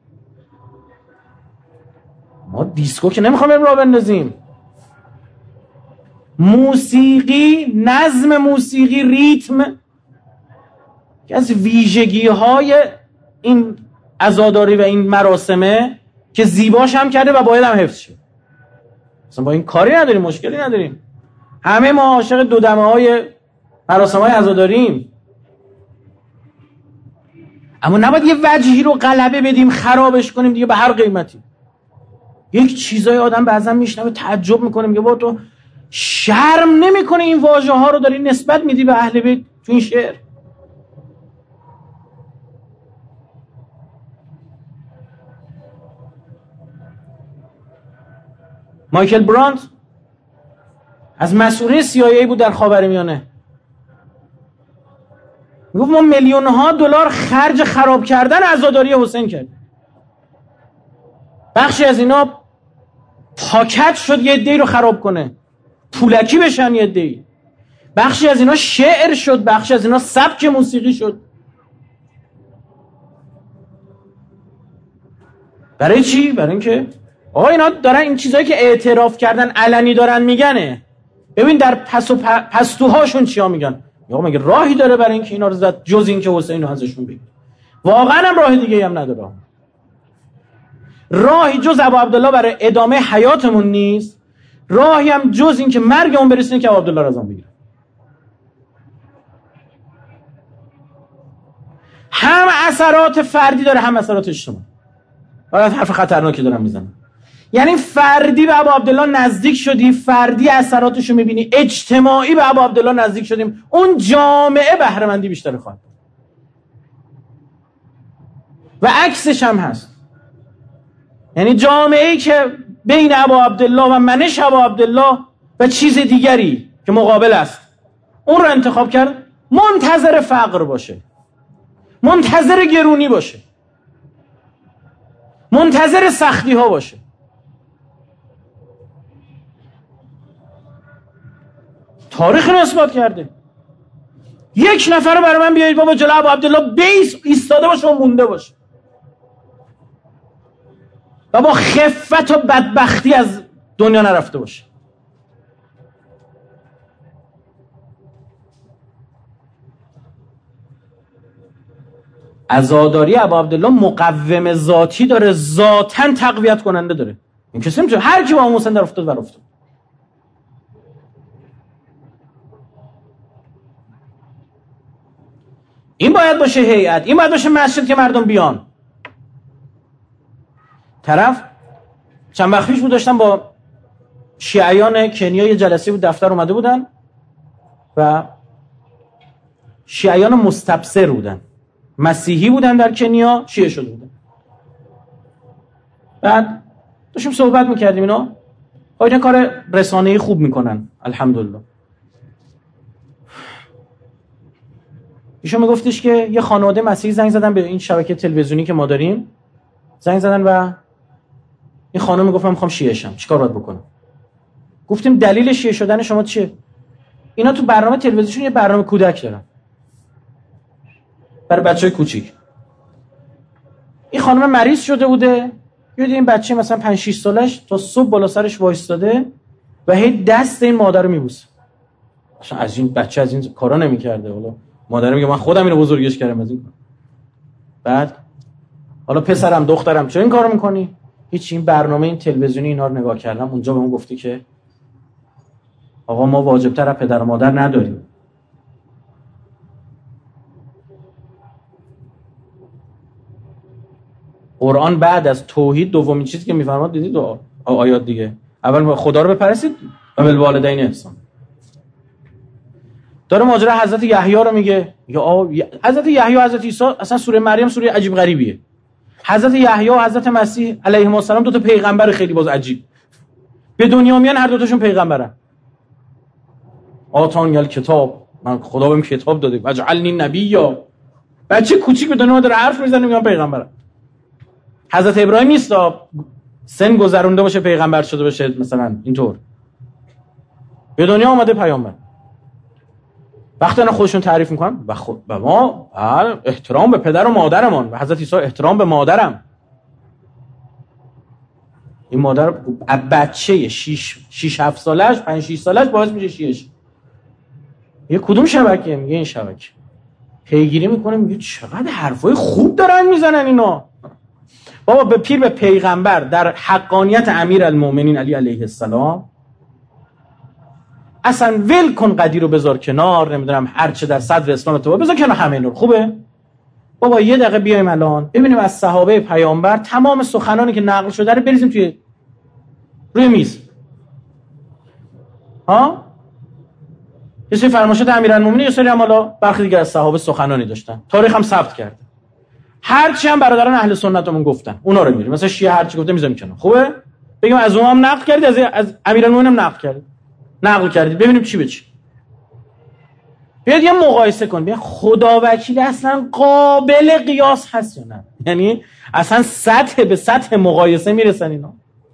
ما دیسکو که نمیخوام بریم راه بندازیم. موسیقی، نظم موسیقی، ریتم که از ویژگی های این عزاداری و این مراسمه که زیباش هم کرده و باید هم حفظ شه. اصلا با این کاری نداریم، مشکلی نداریم. همه ما عاشق دودمه های مراسم های عزاداریم، اما نباید یه وجهی رو غلبه بدیم خرابش کنیم دیگه به هر قیمتی. یک چیزای آدم بعضا میشنوه تعجب میکنه، میگه با تو شرم نمیکنه این واژه ها رو داری نسبت میدی به اهل بیت تو این شعر؟ مایکل برانت از مسئولین CIA بود در خاورمیانه. میگفت ما میلیون‌ها دلار خرج خراب کردن عزاداری حسین کردیم. بخشی از اینا پاکت شد یه عده‌ای رو خراب کنه، پولکی بشن یه عده‌ای. بخشی از اینا شعر شد، بخشی از اینا سبک موسیقی شد. برای چی؟ برای اینکه آقا اینا دارن این چیزایی که اعتراف کردن علنی دارن میگنه. ببین در پستوهاشون چیا میگن. آقا مگه راهی داره برای اینکه اینا رو زد جز این که حسین رو ازشون بگیر؟ واقعا هم راه دیگه هم نداره. راهی جز ابو عبدالله برای ادامه حیاتمون نیست، راهی هم جز این که مرگمون برسونه که ابو عبدالله رو ازمون بگیره. هم اثرات فردی داره هم اثرات اجتماعی. باید حرف خطرناکی دارم میزنم. یعنی فردی به ابو عبدالله نزدیک شدی، فردی اثراتشو میبینی، اجتماعی به ابو عبدالله نزدیک شدیم، اون جامعه بهره مندی بیشتر خواهد و عکسش هم هست. یعنی جامعه‌ای که بین ابو عبدالله و منش ابو عبدالله و چیز دیگری که مقابل است اون رو انتخاب کرد، منتظر فقر باشه، منتظر گرونی باشه، منتظر سختی ها باشه. تاریخ رو اثبات کرده. یک نفر رو برای من بیایید بابا جلو ابو عبدالله بیس ایستاده باشه و مونده باشه و با خفت و بدبختی از دنیا نرفته باشه. عزاداری ابو عبدالله مقوم ذاتی داره، ذاتاً تقویت کننده داره. این کسی نمیتونه، هر کی با امام حسین در افتاد بر افتاد. این باید باشه هیئت، این باید باشه مسجد که مردم بیان. طرف چند وقت پیش بود داشتم با شیعیان کنیا یه جلسه بود، دفتر اومده بودن و شیعیان مستبصر بودن، مسیحی بودن در کنیا، شیعه شده بودن. بعد داشتیم صحبت میکردیم اینا اینا کار رسانه‌ای خوب میکنن الحمدلله. ایشون میگفتش که یه خانواده مسیحی زنگ زدن به این شبکه تلویزیونی که ما داریم، زنگ زدن و این خانم میگفت من میخوام شیعه شم، چیکار باید بکنم؟ گفتیم دلیل شیعه شدن شما چیه؟ اینا تو برنامه تلویزیونی یه برنامه کودک دارن برای بچهای کوچیک. این خانم مریض شده بوده، یاد این بچه مثلا 5 6 سالش تا صبح بالا سرش وایستاده و هی دست این مادر رو میبوسه. اصلا از این بچه از این کارا نمیکرده. حالا مادر میگه من خودم اینو بزرگش کردم از این کار. بعد حالا پسرم دخترم چرا این کارو میکنی؟ هیچ. این برنامه این تلویزیونی اینا رو نگاه کردم، اونجا بهمون گفتی که آقا ما واجب‌تر از پدر و مادر نداریم. قرآن بعد از توحید دومین چیزی که میفرماد دیدید آیات دیگه، اول خدا رو بپرستید و بالوالدین احسان. داره ماجرا حضرت یحیی رو میگه. حضرت یحیی و حضرت عیسی، اصلا سوره مریم سوره عجیب غریبیه. حضرت یحیی و حضرت مسیح علیهم السلام دو تا پیغمبر خیلی باز عجیب به دنیا میان، هر دو تاشون پیغمبرن. آتانی الکتاب، من خدا بهم کتاب داده، اجعلنی نبیا. بچه کوچیک به دنیا داره حرف میزنه میگن پیغمبرن. حضرت ابراهیم نیست سن گذرونده باشه پیغمبر شده باشه، مثلا اینطور به دنیا اومده پیامبر. وقتی اینا خودشون تعریف میکنن و ما احترام به پدر و مادرمان و حضرت عیسی احترام به مادرم. این مادر بچه 6 7 سالش 5 6 سالش باعث میشه شیعه. یه کدوم شبکه؟ میگه این شبکه. پیگیری میکنه میگه چقدر حرفای خوب دارن میزنن اینا. بابا به پیر به پیغمبر در حقانیت امیرالمومنین علی علیه السلام اصلا ول کن قدیر رو بذار کنار، نمیدونم هر چه در صدر اسلام اتفاق بذار کنار، همه اینا خوبه. بابا یه دقیقه بیایم الان ببینیم از صحابه پیامبر تمام سخنانی که نقل شده رو بریزیم توی روی میز. یه سری فرمایشات امیرالمومنین، یه سری هم حالا برخی دیگه از صحابه سخنانی داشتن، تاریخ هم ثبت کرده. هر چی هم برادران اهل سنتمون گفتن اونا رو میریم، مثلا شیعه هر چی گفته میذاریم کنار. خوبه بگیم از اونها هم نقل کردید، از امیرالمومنین هم نقل کردید، ببینیم چی به چی. بیاید یه مقایسه کن، ببین خدا وکیل اصلا قابل قیاس هست یا نه؟ یعنی اصلا سطح به سطح مقایسه میرسن اینا.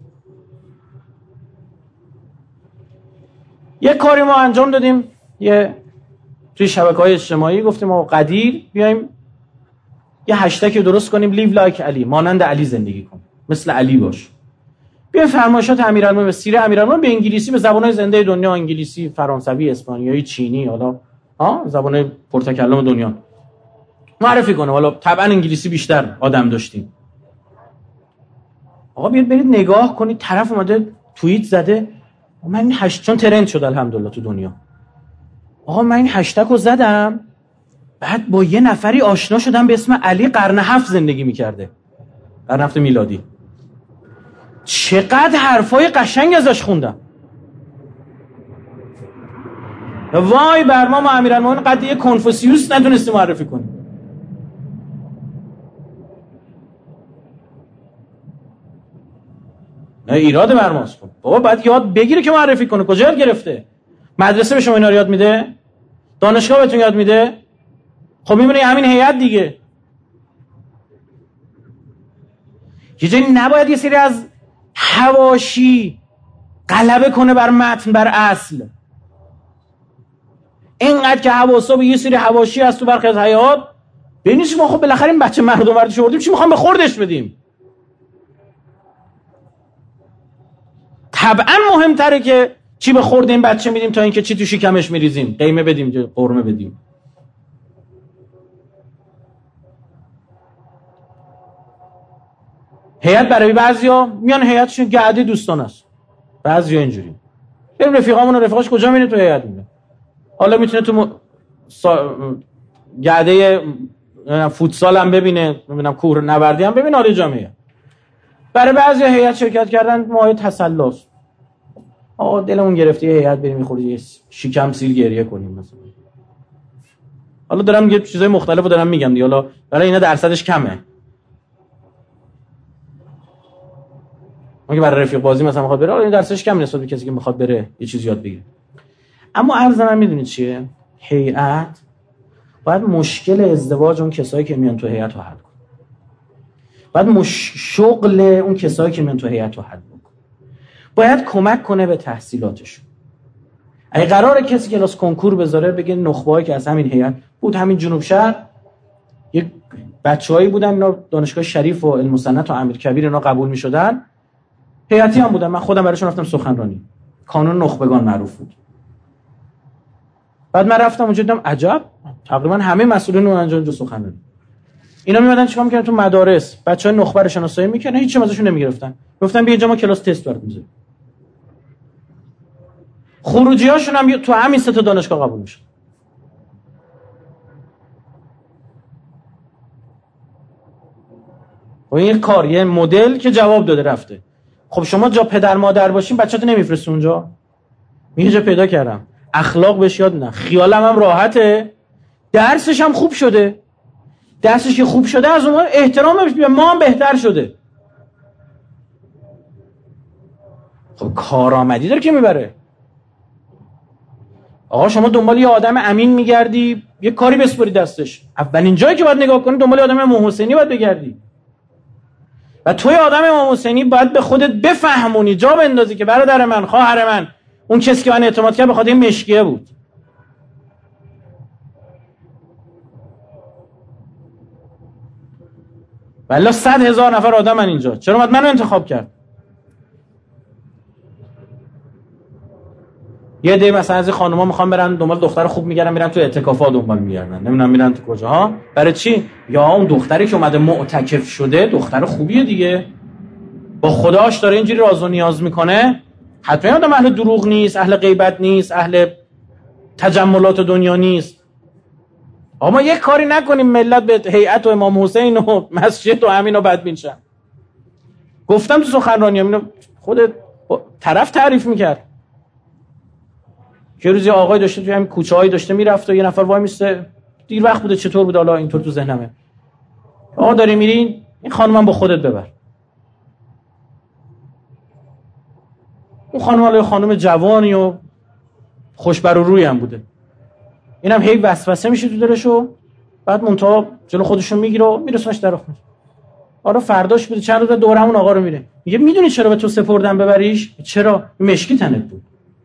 یه کاری ما انجام دادیم، یه توی شبکه‌های اجتماعی گفتیم ما قدیر بیایم یه هشتگ درست کنیم لیو لایک علی، مانند علی زندگی کن، مثل علی باش. بیایم فرمایشات امیرالمومنین، سیره امیرالمومنین به انگلیسی، به زبان‌های زنده دنیا، انگلیسی، فرانسوی، اسپانیایی، چینی، حالا زبان‌های پرتکلم دنیا معرفی کنه. حالا طبعا انگلیسی بیشتر آدم داشتیم. آقا بیاید برید نگاه کنید، طرف اومده توییت زده من این چون ترند شد الحمدلله تو دنیا. آقا من این هشتگ رو زدم، بعد با یه نفری آشنا شدم به اسم علی قرن 7 زندگی میکرده، قرن 7 میلادی. چقدر حرفای قشنگ ازش خوندم. وای بر ما امیرالمومنین قد یه کنفوسیوس نتونستی معرفی کنی. نه ایراد بر ماست. بابا باید یاد بگیره که معرفی کنه. کجا یاد گرفته؟ مدرسه به شما اینا رو یاد میده؟ دانشگاه بهتون یاد میده؟ خب میمونه همین هیئت دیگه. یه جایی نباید یه سری از حواشی غلبه کنه بر متن، بر اصل. اینقدر که حواسا به یه سری حواشی هست تو برخی از هیئات، ببینید ما خب بالاخره این بچه مردم رو شوردیم، چی میخوام به خوردش بدیم؟ طبعا مهمتره که چی به خورد این بچه میدیم تا اینکه چی تو شکمش میریزیم، قیمه بدیم، قرمه بدیم. هیئت برای بعضیا میان هیئتشون گعده دوستان است، بعضیا اینجوری. بریم رفیقامون و رفیقاش کجا میره تو هیئت میره. حالا میتونه تو گعده فوتسال هم ببینه، ببینم کوه نوردی هم ببینه، حالا جامعه. برای بعضیا هیئت شرکت کردن ماه تسلاست. آقا دلمون گرفته هیئت بریم میخوری شکم سیل گریه کنیم مثلا. حالا دارم یه چیزای مختلفو دارم میگم دیگه، حالا برای اینا درصدش کمه. اگه برای رفیق بازی مثلا میخواد بره، این درسش کم نسبت به کسی که میخواد بره یه چیز یاد بگیره. اما عرض من میدونید چیه؟ هیئت باید مشکل ازدواج اون کسایی که میان تو هیئت رو حل کنه. باید شغل اون کسایی که میان تو هیئت رو حل کنه. باید کمک کنه به تحصیلاتشون. اگه قراره کسی کلاس کنکور بذاره، بگه نخبه‌ای که از همین هیئت بود، همین جنوب شهر یه بچه‌هایی بودن اینا دانشگاه شریف و علم صنعت و امیرکبیر اینا قبول می‌شدن، هیئتی هم بودن. من خودم براشون رفتم سخنرانی، کانون نخبگان معروف بود. بعد من رفتم اونجا دیدم عجب، تقریبا همه مسئولین اونجا سخنرانی. اینا میمدن چیکار می‌کردن تو مدارس، بچه‌های نخبه رو شناسایی می‌کردن، هیچ چیزی ازشون نمی‌گرفتن. گفتن بیا اینجا ما کلاس تست برات می‌ذاریم. خروجی‌هاشون هم تو همین سه تا دانشگاه قبول میشن. و این کار یه مدل که جواب داده رفته. خب شما جا پدر مادر باشین بچه‌تو نمیفرستی اونجا؟ میگه جا پیدا کردم، اخلاق بهش یاد نه، خیالم هم راحته، درسش هم خوب شده. درسش که خوب شده از اون احترامش به ما هم بهتر شده. خب کارآمدی داره که میبره. آقا شما دنبال یه آدم امین میگردی، یه کاری بسپاری دستش. اولین جایی که باید نگاه کنی دنبال آدم امام حسینی باید بگردی. و توی آدم امام حسینی باید به خودت بفهمونی، جا بندازی که برادر من، خواهر من، اون کسی که من اعتماد کرد به خاطر این مشکیه بود. والله 100,000 نفر آدم من اینجا، چرا منو انتخاب کرد؟ یه عده مثلا از خانوما میخوان برن دنبال دختر خوب میگردن، میرن تو اعتکافات دنبال میگردن، نمیدونم میرن تو کجاها. برای چی؟ یا اون دختری که اومده معتکف شده دختر خوبیه دیگه، با خداش داره اینجوری راز و نیاز میکنه، حتما آدم اهل دروغ نیست، اهل غیبت نیست، اهل تجملات دنیا نیست. اما یک کاری نکنیم ملت به هیئت و امام حسین و مسجد و همین و بدبین شن. گفتم تو سخنرانیام اینو خود طرف تعریف میکرد که روزی آقای داشته توی همین کوچه‌ای داشته میرفت و یه نفر وای میسته، دیر وقت بوده، چطور بود حالا اینطور تو ذهنمه، آقا داری میرین این خانومم با خودت ببر. اون خانم حالا خانم جوانی و خوشبر و روی هم بوده، اینم هی وسوسه میشه تو دلشو، بعد منتها جلو خودشون میگیره و میرسونش در خونه. آره فرداش بوده چند روز دوره همون آقا رو میره میگه میدونی چرا به تو سپردم ببریش؟ چرا؟ مشکی تنت بود.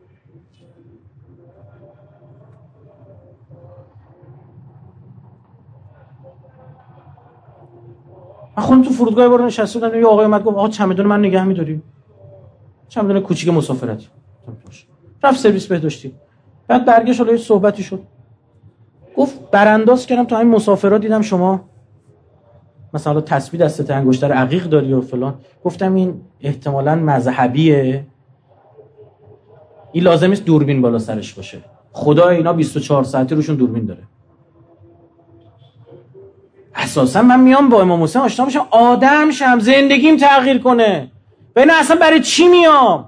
من خودم تو فرودگاه بار نشسته بودم، یه آقای اومد گفت آقا چمدون من نگه می‌داری؟ چمدون کوچیک مسافرتی. رفت سرویس بهداشتی. بعد برگشت حالا صحبتی شد. گفت برانداز کردم تو همین مسافرات دیدم شما مثلا تسبیح دستت انگشتر عقیق داری و فلان. گفتم این احتمالاً مذهبیه، این لازم نیست دوربین بالا سرش باشه، خدا اینا 24 ساعته روشون دوربین داره. اساسا من میام با امام حسین آشنا بشم، آدم شم، زندگیم تغییر کنه. ببین اصلا برای چی میام؟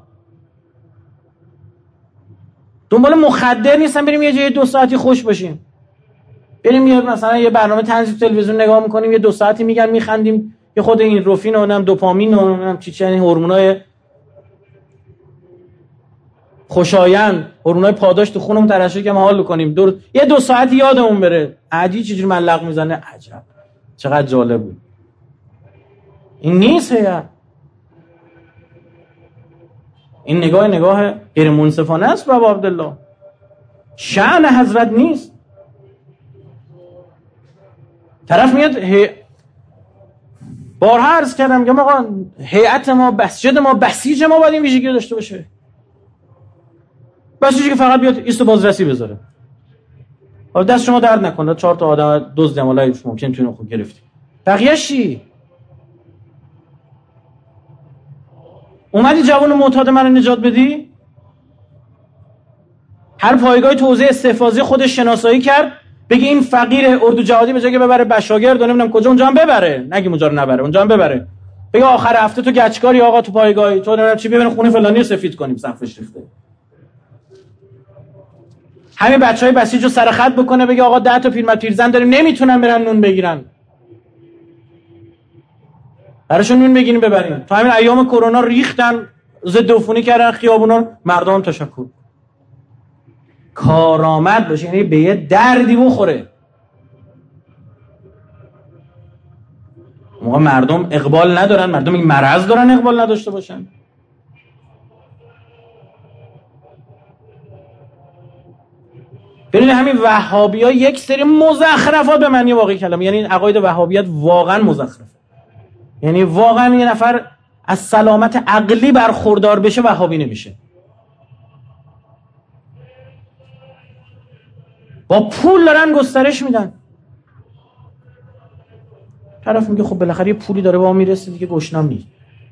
دنبال مخدر نیستم بریم یه جای 2 ساعتی خوش باشیم، بریم یه مثلا یه برنامه طنز تلویزیون نگاه میکنیم، یه 2 ساعتی میگن میخندیم، یه خود این روفین و اونم دوپامین و اونم چی هورمونای خوشایند، هورمونای پاداش تو خونمون ترشح کنیم، حال کنیم، یه 2 ساعتی یادمون بره. عادی چجوری ملق میزنه، عجب چقدر جالب بود. این نیست یا این نگاه غیر منصفانه است بابا عبدالله، شأن حضرت نیست. طرف میاد بارها عرض کردم میگم آقا هیئت ما، مسجد ما، بسیج ما باید این ویژگی رو داشته باشه. بسیجی که فقط بیاد ایست و بازرسی بذاره، حالا دست شما درد نکنه 4 تا آدم دزد جمالای ممکن تو اینو خوب گرفتی، بقیه چی؟ اومدی جوان معتاد منو نجات بدی؟ هر پایگاه توزیع استحفاظی خودش شناسایی کرد، بگی این فقیر اردو جهادی به جای که ببره بشاگرد و نمیدونم کجا اونجا هم ببره، نگی اونجا رو نبره، اونجا هم ببره، بگی آخر هفته تو گچکاری آقا تو پایگاهی تو نمیدونم چی، ببرین خونه فلانی رو سفید کنیم سقفش ریخته. همین بچهای بسیج رو سر خط بکنه، بگی آقا 10 تا پیرزن داریم نمیتونن برن نون بگیرن، براشون نون بگیریم ببریم. تو همین ایام کرونا ریختن، ضد عفونی کردن خیابونا، مردم تشکر. کارآمد باشه یعنی به یه دردی بخوره. موقع مردم اقبال ندارن، مردم این مرض دارن اقبال نداشته باشن. ببینید همین وهابی‌ها یک سری مزخرفات به معنی واقعی کلمه، یعنی عقاید وهابیت واقعا مزخرفه، یعنی واقعا یه نفر از سلامت عقلی برخوردار بشه وهابی نمیشه. با پول دارن گسترش میدن. طرف میگه خب بالاخره یه پولی داره با ما میرسه دیگه، گشنم نیست.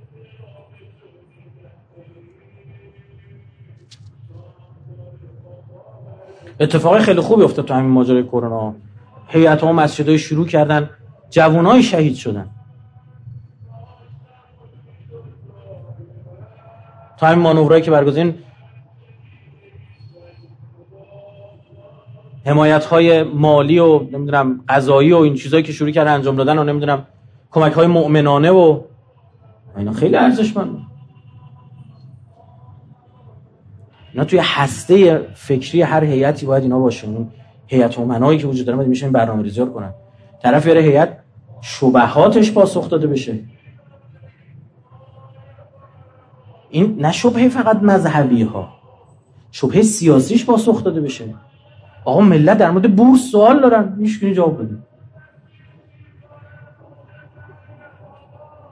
اتفاق خیلی خوبی افتاد تو همین ماجرای کرونا. هیئت‌ها و مسجدای شروع کردن، جوانای شهید شدن. تا همین مانورایی که برگزین حمایت‌های مالی و نمیدونم قضایی و این چیزایی که شروع کردن انجام دادن و نمیدونم کمک‌های مؤمنانه و اینا خیلی ارزشمنده. اینا توی هسته فکری هر هیئتی باید اینا باشه. اون هیئت امنایی که وجود داره باید میشه این برنامه‌ریزی رو کنن. طرف یاره هیئت شبهاتش پاسخ داده بشه. این نه شبهه فقط مذهبی ها، شبهه سیاسیش پاسخ داده بشه. آقا ملت در مورد بورس سوال دارن، هیچ جواب بده.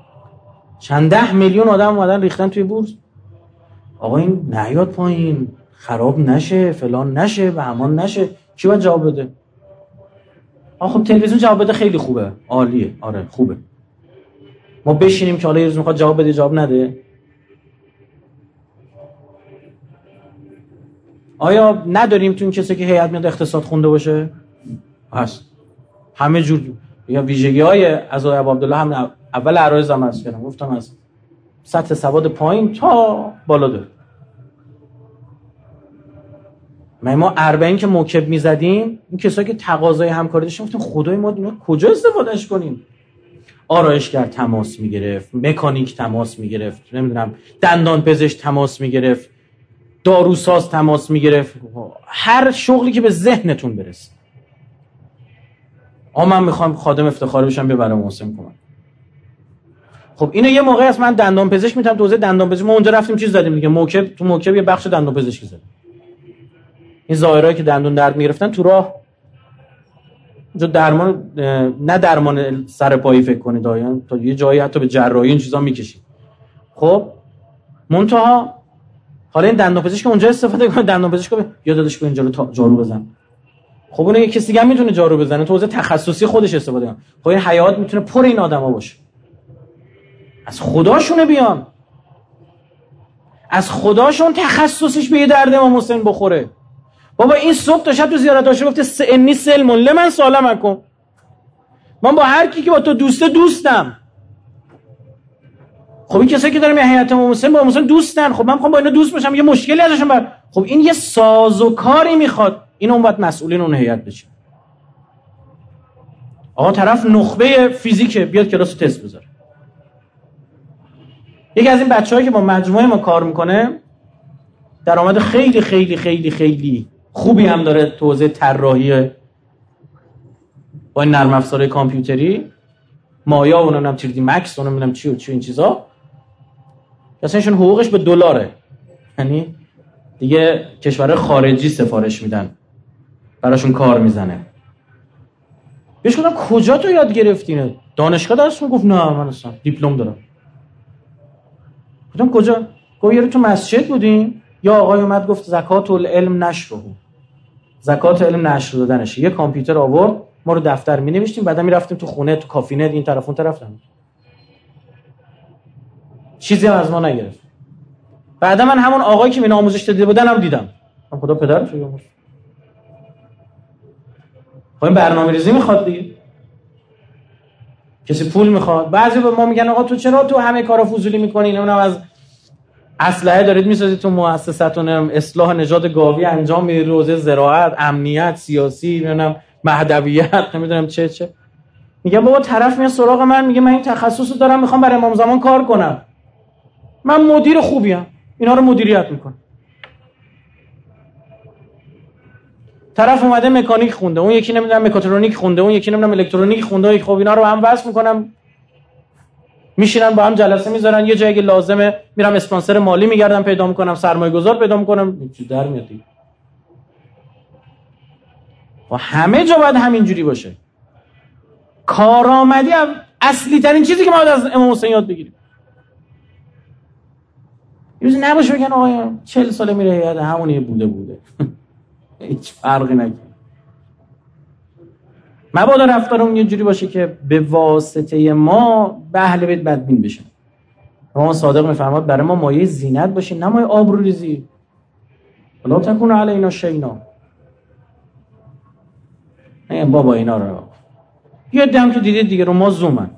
چند 10 میلیون آدم اومدن ریختن توی بورس. آقا این نیاد پایین، خراب نشه، فلان نشه، بهمان نشه. کی باید جواب بده؟ خب تلویزیون جواب بده خیلی خوبه، عالیه، آره خوبه. ما بشینیم که حالا یه روز میخواد جواب بده جواب نده؟ آیا نداریم تو این کسی که هیئت میاد اقتصاد خونده باشه؟ هست. همه جور یا ویژگی‌های از آقای عبدالله هم اول عرایزم عرض کردم، گفتم از سطح سواد پایین تا بالا داره. ما 40 که موکب میزدیم، این کسایی که تقاضای همکاری داشتن گفتیم خدای ما اینا کجا استفادهش کنیم؟ آرایشگر تماس میگرفت، مکانیک تماس میگرفت، نمیدونم دندان پزشک تماس میگرفت، داروساز تماس میگرفت، هر شغلی که به ذهنتون برسه. من میخوام خادم افتخاری بشم، ببره محسن کمک. خب اینو یه موقعی از من دندان پزشک میتونم توضیح دندان پزشک، ما اونجا رفتیم چیز زدیم دیگه، موکب، تو موکب یه بخش دندان پزشکی زدیم. این ظاهرایی که دندون درد میگرفتن تو راه جو درمان، نه درمان سر پایی فکر کنید آیان، تا یه جایی حتی به جراحی این چیزا میکشید. خب منتها حالا این دندان پزشک اونجا استفاده کنه، دندان پزشک بگه یا داداش اینجا رو جارو بزن. خب اون یه کسی دیگه هم میتونه جارو بزنه، تو حوزه تخصصی خودش استفاده کنه. خب این حیات میتونه پر این آدما باشه. از خداشونه بیان، از خداشون تخصصیش به درد امام حسین بخوره. بابا این صبح تا شب تو زیارت داشته گفته انی سلم لمن سالمکم، من با هر کی که با تو دوستم. خب این کسایی که دارم یه هیئت امام حسین با امام حسین دوستن، خب من میخوام با اینا دوست بشم، یه مشکلی ازشون بر. خب این یه سازوکاری میخواد، اینو اون باید مسئولین اون هیئت بشه. طرف نخبه فیزیکه، بیاد کلاس تست بذاره. یکی از این بچه‌هایی که با مجموعه ما کار میکنه درآمد خیلی خیلی خیلی خیلی خوبی هم داره تو حوزه طراحی با این نرم افزارهای کامپیوتری، مایا و نمیدونم 3D مکس و نمیدونم چی و چی این چیزا، اصلا حقوقش به دلاره، یعنی دیگه کشورهای خارجی سفارش میدن براشون کار میزنه. بهش گفتم کجا تو یاد گرفتینه؟ دانشگاه درس میگفت نه من اصلا دیپلم دارم. گفتم کجا؟ گفت یه رو تو مسجد بودیم، یا آقای اومد گفت زکات العلم نشره، زکات علم نشر دادنشه. یه کامپیوتر آورد، ما رو دفتر می نوشتیم، بعدا می رفتیم تو خونه، تو کافینه، این طرف اون طرف. چیزی هم از ما نگرفت. بعدا من همون آقایی که من آموزش داده بودن هم دیدم، من خدا پدرش رو بیامرز. خب این برنامه‌ریزی میخواد دیگه، کسی پول میخواد. بعضی به ما میگن آقا تو چرا تو همه کارا فضولی میکنین، اونم از اسلحه دارید میسازید تو مؤسساتون، اصلاح نژاد گاوی انجام میدید، حوزه زراعت، امنیت، سیاسی، نمیدونم مهدویت، نمیدونم چه. میگم بابا طرف میاد سراغ من میگه من این تخصصو دارم میخوام برای امام زمان کار کنم، من مدیر خوبیم، اینا رو مدیریت میکنم. طرف اومده مکانیک خونده، اون یکی نمیدونم مکاترونیک خونده، اون یکی نمیدونم الکترونیک خونده، خب اینا رو هم وصل میکنم، میشینن با هم جلسه میذارن، یه جایی که لازمه میرم اسپانسر مالی میگردم پیدا میکنم، سرمایه گذار پیدا میکنم، چی در میاد دیگه. و همه جا باید همینجوری باشه. کارآمدی اصلی ترین چیزی که ما باید از امام حسین یاد بگیریم. یه روز نباشه بگن آقا 40 ساله میره هیئت، همونی بوده هیچ فرقی نکنه. مبادا رفتارمون یه جوری باشه که به واسطه ما به اهل بیت بدبین بشن. امام صادق میفرماد برای ما مایه زینت باشین، نه مایه آبروریزی. ولا تکون علینا شینا. نه بابا اینا رو یه دم که دیدید دیگه رو ما زومن.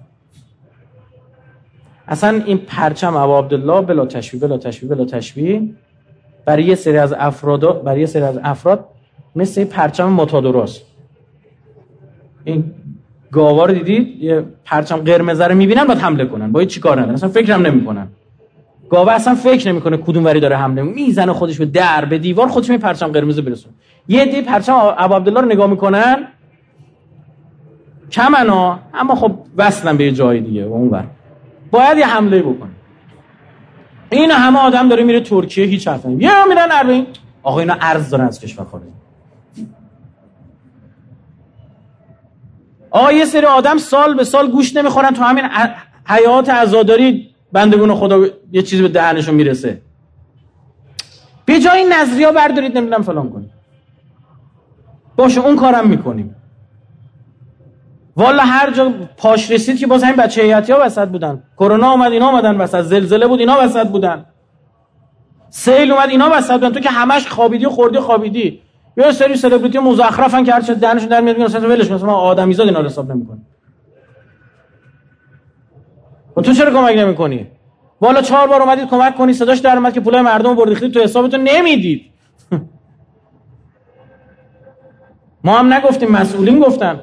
اصلا این پرچم ابا عبدالله بلا تشبیه برای یه سری از افراد مثل پرچم ماتادوراست. این گاوا رو دیدید یه پرچم قرمز رو میبینن باید حمله کنن، باید چیکار ندارن، اصلا فکر هم نمیکنن. گاوا اصلا فکر نمیکنه کدوم وری داره حمله میزنه، خودش به در به دیوار خودش می پرچم قرمز برسونه. یه دی پرچم ابو عبدالله رو نگاه میکنن کمنا، اما خب وصلن به یه جای دیگه و اونور باید یه حمله بکنه. این همه آدم داره میره ترکیه، هیچ حرفی نمیزنه، یا میرن اربعین. آقا اینا ارز دارن از کشور خارج. یه سری آدم سال به سال گوش نمیخورن، تو همین حیات عزاداری بندگون خدا یه چیزی به دهنشون میرسه. به جای این نظریه بردارید نمیدونم فلان کنید. باشه اون کارم میکنیم. والا هر جا پاش رسید که باز همین بچه هیئتی‌ها وسط بودن. کرونا اومد اینا اومدن وسط، زلزله بود اینا وسط بودن، سیل اومد اینا وسط بودن. تو که همش خوابیدی و خوردی خوابیدی. یه سری سلبریتی مزخرفن که هر چه دهنشون در میاد میگن اصلا ولش کن، ما آدمیزاد اینا رو حساب نمی‌کنیم. و تو چرا کمک نمی‌کنی؟ والا 4 بار اومدید کمک کنی، صداش در اومد که پولای مردم بردید تو حسابتون نمیدید. ما هم نگفتیم، مسئولین گفتن.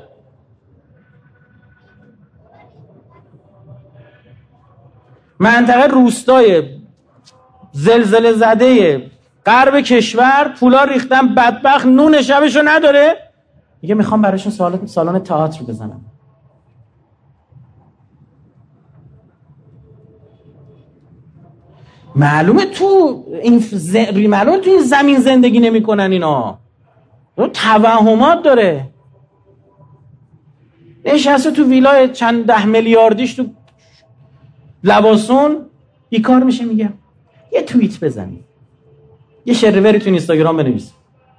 منطقه روستای زلزله زده غرب کشور پولا ریختن، بدبخت نون شبشو نداره، میگه میخوام براشون سالن تئاتر بزنم. معلومه تو این زمین زندگی نمیکنن اینا. توهمات داره. نشسته تو ویلای چند 10 میلیاردیش تو لواسون، یه کار میشه میگه یه توییت بزنی، یه شروری تو اینستاگرام بنویس.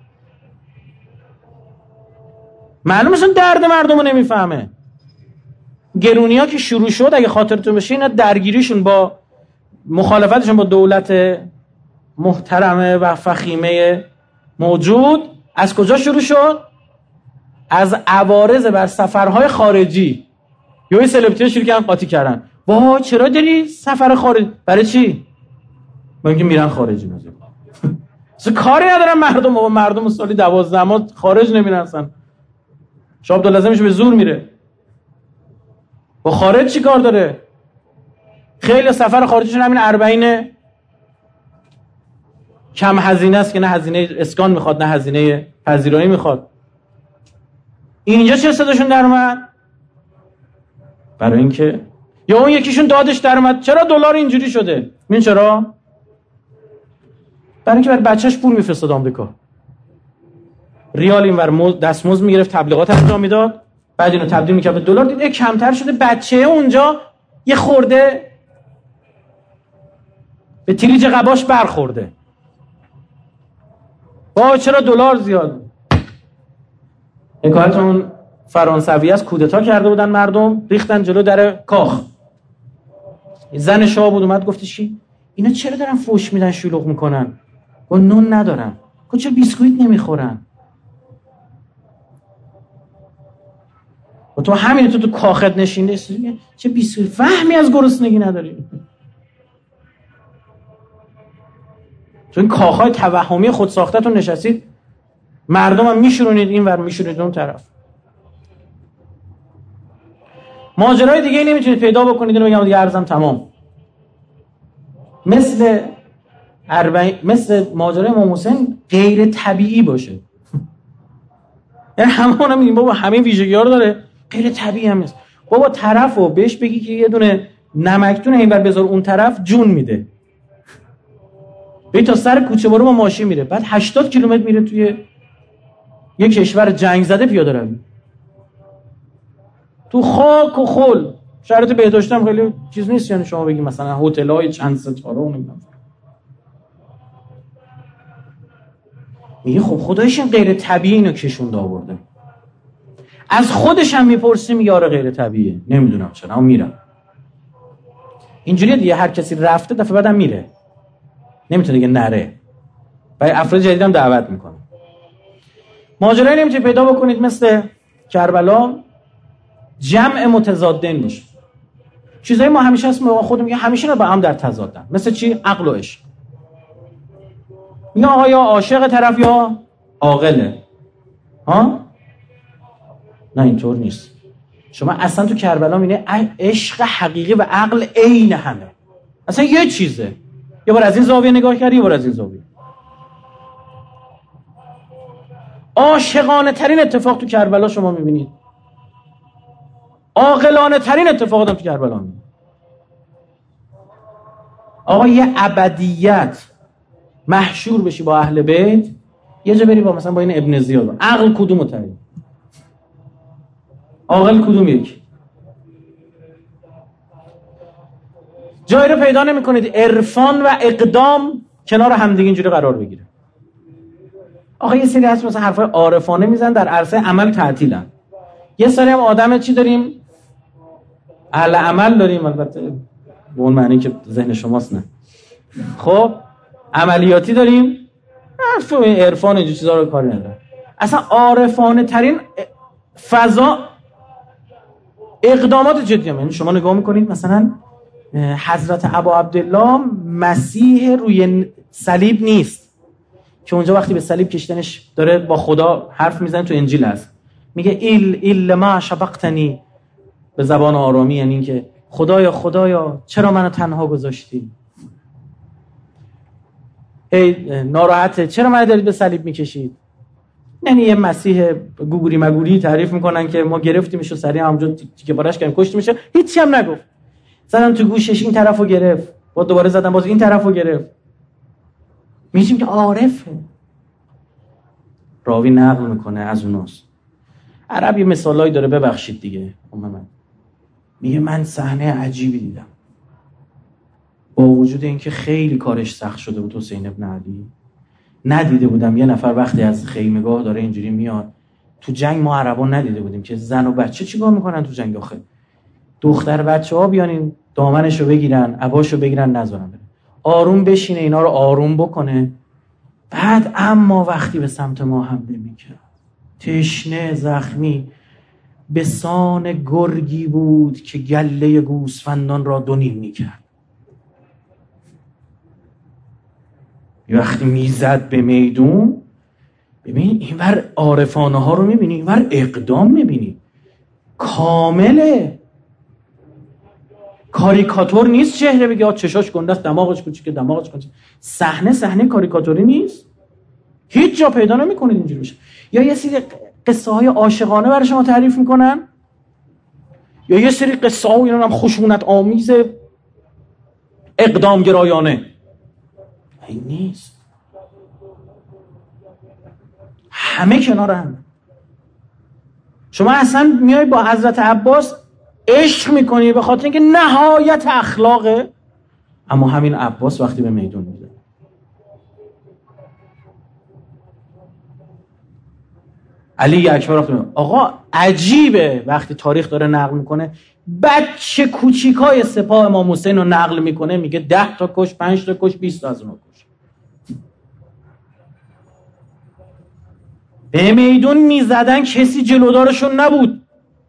معلومه اصلا درد مردمو نمیفهمه. گرونیا که شروع شد اگه خاطرتون باشه اینا درگیریشون با مخالفتشون با دولت محترمه و فخیمه موجود از کجا شروع شد؟ از عوارض بر سفرهای خارجی. یه سلبریتی شروع کردن قاطی کردن. وای چرا داری سفر خارجی؟ برای چی؟ با اینکه میرن خارجی مثلا. اصلا کاری ندارن مردم سالی 12 ماه خارج نمیرن اصلا. شاه عبدالعظیمش به زور میره. با خارج چی کار داره؟ خیلی سفر خارجیشون همین 40 کم هزینه است که نه هزینه اسکان میخواد نه هزینه پذیرایی میخواد. اینجا چه صداشون در اومد؟ برای اینکه یا اون یکیشون دادش در اومد چرا دلار اینجوری شده؟ این چرا؟ برای اینکه بر بچهش پول میفرستاد آمریکا. ریال اینور دستمزد میگرفت، تبلیغات انجام میداد، بعد اینو تبدیل میکرد به دلار، دید کمتر شده، بچه اونجا یه خورده به تریج قباش برخورده. چرا دلار زیاد؟ حکایتون فرانسوی است، کودتا کرده بودن مردم، ریختن جلو در کاخ. زن شاه بود اومد گفتش چی؟ اینا چرا دارن فوش میدن شلوغ میکنن؟ و نون ندارن. چرا بیسکویت نمیخورن؟ و تو همین تو کاخت نشینده چه بیسکویت فهمی از گرسنگی نداری؟ تو این کاخهای توهمی خود ساختتون نشستید، مردم هم میشورونید این ور میشورونید اون طرف. ماجرای دیگه ای نمیتونید پیدا بکنید. اینو بگم دیگه عرضم تمام. مثل ماجرای امام حسین غیر طبیعی باشه. یعنی همه میگیم بابا همین ویژگی‌ها رو داره، غیر طبیعی هم نیست. بابا طرفو بهش بگی که یه دونه نمکتون اینور بذار اون طرف جون میده. ببین تا سر کوچه برو با ماشین میره، بعد 80 کیلومتر میره توی یک کشور جنگ زده پیاده روی. تو خاک و خل، شرایط بهداشتی هم خیلی چیز نیست. یعنی شما بگی مثلا هتل‌های چند ستاره و نمیدونم. میگه خب خدایش این غیر طبیعی اینو کشونده آورده. از خودش هم میپرسیم میگه آره غیر طبیعیه، نمیدونم چرا اما میرم. اینجوریه دیگه، هر کسی رفته دفعه بعدم میره، نمیتونه دیگه نره. برای افراد جدید هم دعوت میکنه. ماجرایی نمیتونید پیدا بکنید مثل کربلا جمع متضادین باشه. چیزایی ما همیشه هست خودم میگه همیشه با هم در تضادن. مثل چی؟ عقل و عشق. میگه آقا یا عاشق طرف یا عاقله. ها؟ نه اینطور نیست. شما اصلا تو کربلا میبینی عشق حقیقی و عقل عین همه. اصلا یه چیزه. یه بار از این زاویه نگاه کردی، یه بار از این زاویه. عاشقانه ترین اتفاق تو کربلا شما میبینید. عاقلانه ترین اتفاقات هم تو کربلا میبینید. آقا یه ابدیت محشور بشی با اهل بیت، یه جا بری با مثلا با این ابن زیاد، عقل کدومو ترین؟ عاقل کدوم یک؟ جایی رو پیدا نمی کنید عرفان و اقدام کنار همدیگه اینجوری قرار بگیره. آخه یه سری هست مثلا حرفای عارفانه میزن در عرصه عمل تعطیلن. یه سری هم آدم چی داریم؟ اهل عمل داریم، البته به اون معنی که ذهن شماست نه. خب عملیاتی داریم، حرف عرفان اینجور چیزا رو کاری نداره. اصلا عارفانه ترین فضا اقدامات جدی هم. یعنی شما نگاه میکنید مثلا حضرت ابا عبدالله مسیح روی صلیب نیست که اونجا وقتی به صلیب کشتنش داره با خدا حرف میزنه، تو انجیل هست میگه ایل ما شبقتنی، به زبان آرامی، یعنی این که خدایا چرا منو تنها گذاشتی؟ ای ناراحته چرا منو دارید به صلیب میکشید؟ یعنی یه مسیح گوگوری مگوری تعریف میکنن که ما گرفتیمش و سریع همونجا تیکه پارش کردیم کشت میشه، هیچی هم نگفت. زدن تو گوشش این طرفو گرفت، بعد دوباره زدن باز این طرفو گرفت. میگیم که عارفه. راوی نقل میکنه از اوناست. عربی مثالایی داره، ببخشید دیگه من میگه من صحنه عجیبی دیدم، با وجود اینکه خیلی کارش سخت شده بود حسین ابن علی، ندیده بودم یه نفر وقتی از خیمگاه داره اینجوری میاد. تو جنگ ما عربا ندیده بودیم که زن و بچه چیکار میکنن تو جنگ. آخه دختر بچه‌ها بیان این دامنشو بگیرن، عباشو بگیرن، نذارن بره، آروم بشینه اینا رو آروم بکنه. بعد اما وقتی به سمت ما حمله میکرد، تشنه زخمی، به سان گرگی بود که گله گوسفندان را دو نیم میکرد. وقتی میزد به میدون، ببین اینور عارفانه ها رو میبینی، اینور اقدام میبینی، کامله، کاریکاتور نیست. چهره بگه چشاش گنده است، دماغش کوچیکه، دماغش کوچیکه. صحنه کاریکاتوری نیست، هیچ جا پیدا نمیکنید اینجوری بشه. یا یه سری قصه های عاشقانه برای شما تعریف میکنن، یا یه سری قصه ها اینا هم خشونت آمیز اقدام گرایانه. این نیست، همه کنار هم. شما اصلا میای با حضرت عباس عشق میکنی به خاطر اینکه نهایت اخلاقه، اما همین عباس وقتی به میدون میده، علی اکبر، آقا عجیبه وقتی تاریخ داره نقل میکنه، بچه کوچیکای سپاه امام حسین رو نقل میکنه، میگه 10 تا کش، 5 تا کش، 20 تا از اونها کش. به میدون میزدن، کسی جلودارشون نبود.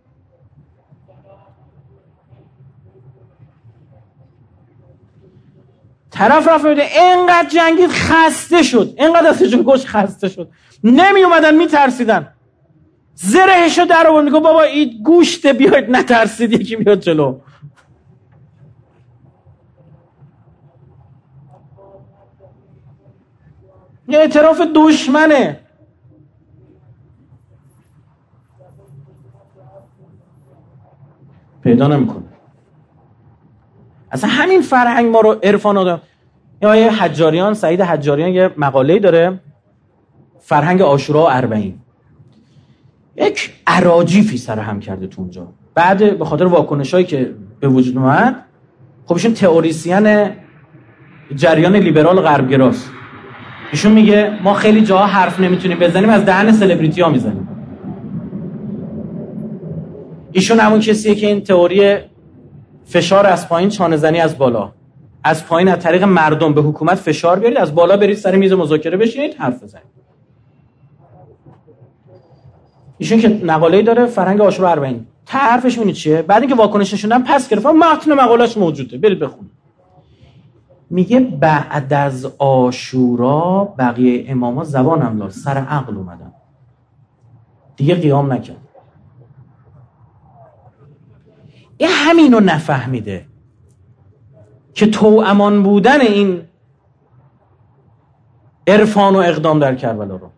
طرف رفت میده اینقدر جنگید خسته شد، اینقدر دستشون کش خسته شد، نمی اومدن، میترسیدن. زرهشو در آورد، میگه بابا این گوشت، بیاید نترسید، یکی بیاد جلو. یه اعتراف دشمنه. پیدا نمیکنه. اصلا همین فرهنگ ما رو عرفان آدم. یا حجاریان، سعید حجاریان یه مقاله‌ای داره، فرهنگ عاشورا و اربعین، یک اراجیفی سر هم کرده تو اونجا. بعد به خاطر واکنشایی که به وجود اومد، خب ایشون تئوریسین جریان لیبرال غربگراست. ایشون میگه ما خیلی جاها حرف نمیتونیم بزنیم، از دهن سلبریتی ها میزنیم. ایشون همون کسیه که این تئوری فشار از پایین، چانه زنی از بالا، از پایین از طریق مردم به حکومت فشار بیارید، از بالا برید سر میز مذاکره بشینید حرف بزنید. ایشون که مقاله‌ای داره، فرهنگ عاشورا 40، حرفش می‌بینید چیه؟ بعد اینکه واکنش نشوندن پس گرفتم، متن مقاله‌اش موجوده، برید بخونید. میگه بعد از عاشورا بقیه اماما زبانم لال، سر عقل اومدن، دیگه قیام نکرد. این همینو نفهمیده که توامان بودن این عرفان و اقدام در کربلا رو،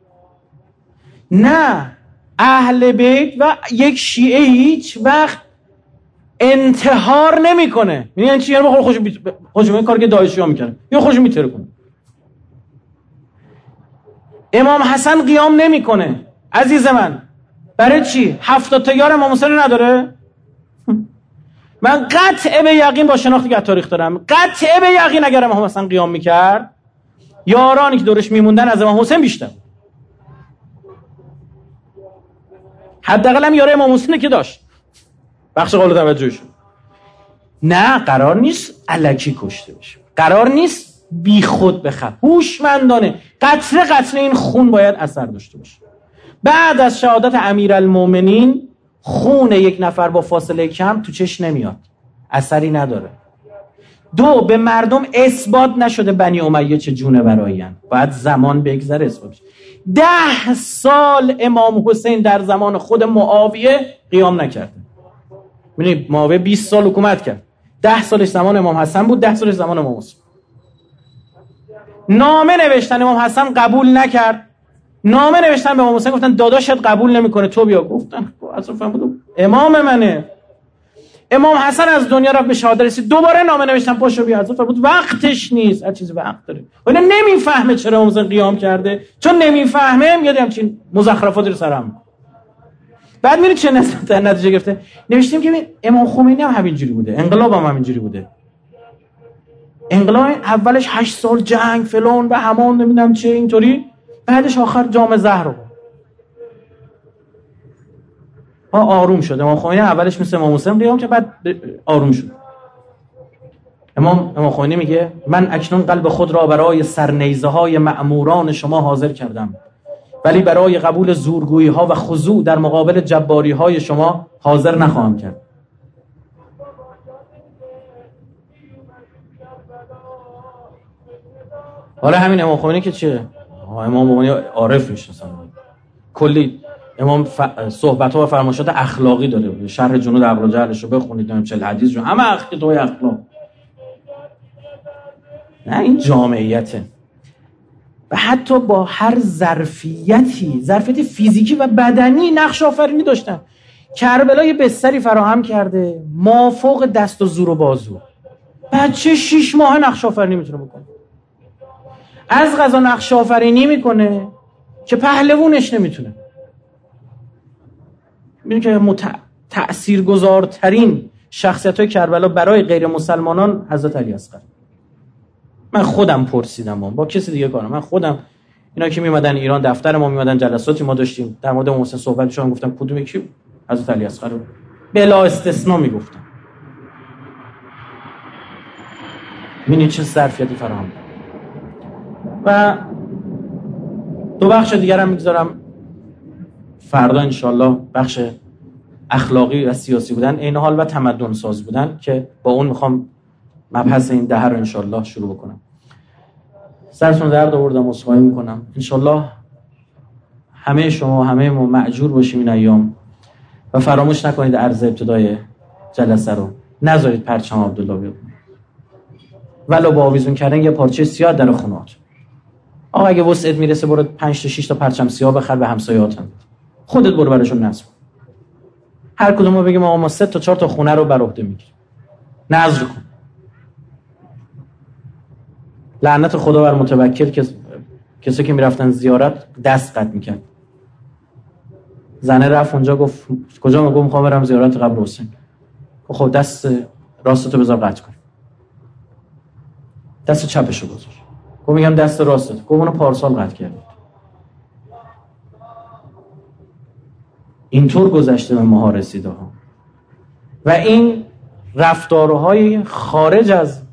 نه اهل بیت و یک شیعه هیچ وقت انتحار نمیکنه. یعنی چی؟ یعنی بخور خوشو این کار که داعشی‌ها میکنن، یا خوشو میتره کنه. امام حسن قیام نمیکنه عزیز من، برای چی؟ 70 تیار امام حسین نداره؟ من قطع به یقین با شناختی که تاریخ دارم، قطع به یقین اگر امام حسن قیام میکرد یارانی که دورش میموندن از امام حسین بیشتر. حداقل هم یاره امام حسین که داشت. بخش قول توجه شد. نه قرار نیست الکی کشته بشه. قرار نیست بی خود بخواد. هوشمندانه قطره قطره این خون باید اثر داشته باشه. بعد از شهادت امیرالمومنین خون یک نفر با فاصله کم تو چش نمیاد، اثری نداره. دو، به مردم اثبات نشده بنی امیه چه جونه برایین، باید زمان بگذره اثبات بشه. 10 سال امام حسین در زمان خود معاویه قیام نکرده. ببینید معاویه 20 سال حکومت کرد، 10 سالش زمان امام حسن بود، 10 سالش زمان امام حسین. نامه نوشتن امام حسن قبول نکرد، نامه نوشتن به امام حسین گفتن داداشت قبول نمیکنه تو بیا. گفتن اصلا فهمیدم امام منه. امام حسن از دنیا رفت به شهادت رسید، دوباره نامه نوشتن پاشو بیا. اصلا بود وقتش نیست، هر چیزی وقت داره. ولی نمیفهمه چرا امام حسین قیام کرده، چون نمیفهمه میاد همچین مزخرفاتی رو سرم. بعد میره چه نتیجه گرفته؟ نوشتیم که امام خمینی هم همینجوری بوده، انقلاب هم همینجوری بوده. انقلاب اولش 8 سال جنگ فلان و همان نمیدونم چه اینطوری، بعدش آخر جام زهر رو آروم شد. امام خمینی اولش مثل امام حسین قیام که بعد آروم شد. امام خمینی میگه من اکنون قلب خود را برای سرنیزه های مأموران شما حاضر کردم، ولی برای قبول زورگویی ها و خضوع در مقابل جباری های شما حاضر نخواهم کرد. حالا همین امام خمینی که چه؟ امام خمینی عارف میشه، کلی امام صحبت‌ها و فرمایشات اخلاقی داره. شرح جنود ابوالجهلش رو بخونید، نمیدونم 40 حدیث رو، همه اخلاق. نه این جامعیته. و حتی با هر ظرفیت فیزیکی و بدنی نقش آفرینی داشتن. کربلا یه بستری فراهم کرده مافوق دست و زور و بازو، بچه 6 ماه نقش آفرینی میتونه بکنه. از قضا نقش آفرینی میکنه که پهلوونش نمیتونه. میدونی که تأثیرگذارترین شخصیت‌های کربلا برای غیر مسلمانان حضرت علی اصغر. من خودم پرسیدم با کسی دیگه کارم، من خودم اینا که میمدن ایران دفتر ما میمدن جلساتی ما داشتیم در مورد امام حسین صحبتشون، گفتم کدوم یکی؟ حضرت علی اصغر رو بلا استثناء میگفتم. ببینید چه ظرفیتی فراهم. و دو بخش دیگر هم میگذارم فردا انشالله، بخش اخلاقی و سیاسی بودن عین حال و تمدن ساز بودن که با اون میخوام مبحث این دهر رو انشالله شروع بکنم. سرتون درد آوردم، عذرخواهی میکنم. انشالله همه شما همه ما مأجور باشیم این ایام و فراموش نکنید عرض ابتدای جلسه رو نذارید پرچم عبدالله بیاد ولو با آویزون کردن یه پارچه سیاه در خونه‌ات. آقا اگه وسعت میرسه برو 5 تا 6 تا پرچم سیاه بخر به همسایه‌هاتم، خودت برو براشون نصب. هر کدوم ما بگیم آقا ما 3 تا 4 تا خونه رو بر عهده میگیریم، نذر کن. لعنت خدا بر متوکل که کسی که میرفتن زیارت دست قطع میکرد. زنه رفت اونجا گفت کجا؟ میگم میخوام برم زیارت قبر حسین. خب دست راستتو بذار قطع کن. دست چپشو گذار. گفت میگم دست راستت. گفت اونو پارسال قطع کرد. اینطور گذشته به ماها رسیده ها. و این رفتارهای خارج از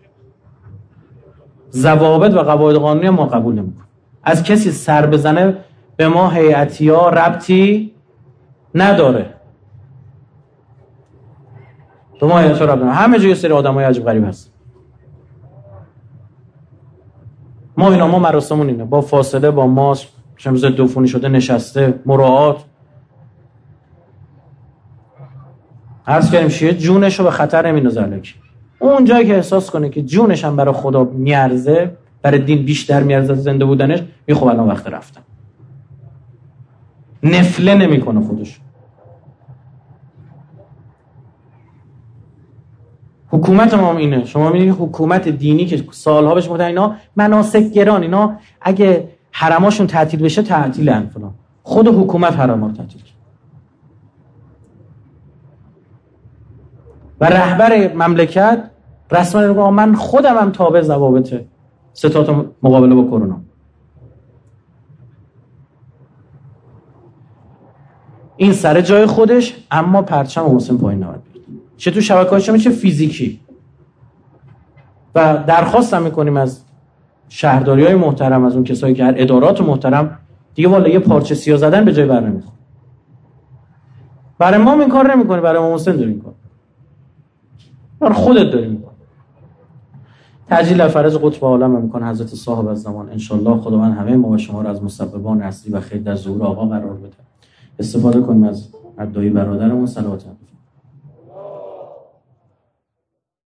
ضوابط و قواعد قانونی ما قبول نمی‌کنیم. از کسی سر بزنه به ما هیئتی‌ها ربطی نداره. تو ما هیئت‌ها ربطی نداره. همه جای سری آدمای عجیب غریب هست. ما مراسمون اینه، با فاصله با ماسک، ضد عفونی شده نشسته، مراعات. عرض کردیم شیعه جونشو به خطر نمیندازه الکی. اون جایی که احساس کنه که جونش هم برای خدا میارزه، برای دین بیشتر میارزه زنده بودنش، خب الان وقت رفتن. نفله نمیکنه خودش. حکومت ما اینه. شما میبینید حکومت دینی که سالها بهش میگفتن اینا مناسک گران، اینا اگه حرماشون تعطیل بشه تعطیلن فلان، خود حکومت حرما رو تعطیل کرد. و رهبر مملکت رسما میگه من خودم هم تابع ضوابط ستات مقابله با کرونا. این سر جای خودش، اما پرچم حسین پایین نباید بیاد، چه تو شبکه‌های اجتماعی چه فیزیکی. و درخواستم میکنیم از شهرداری‌های محترم، از اون کسایی که هر ادارات محترم، دیگه والا یه پارچه سیاه زدن به جای بر نمیخوره. برای ما این کار نمی‌کنی، برای امام حسین داری این کار. برای خودت داری می‌کنی. تجلیل فرج قطب عالم میکنه حضرت صاحب الزمان. انشالله خداوند همه ما و شما رو از مسببان اصلی و خیر در ظهور آقا قرار بده. استفاده کنیم از ادعای برادرمون صلوات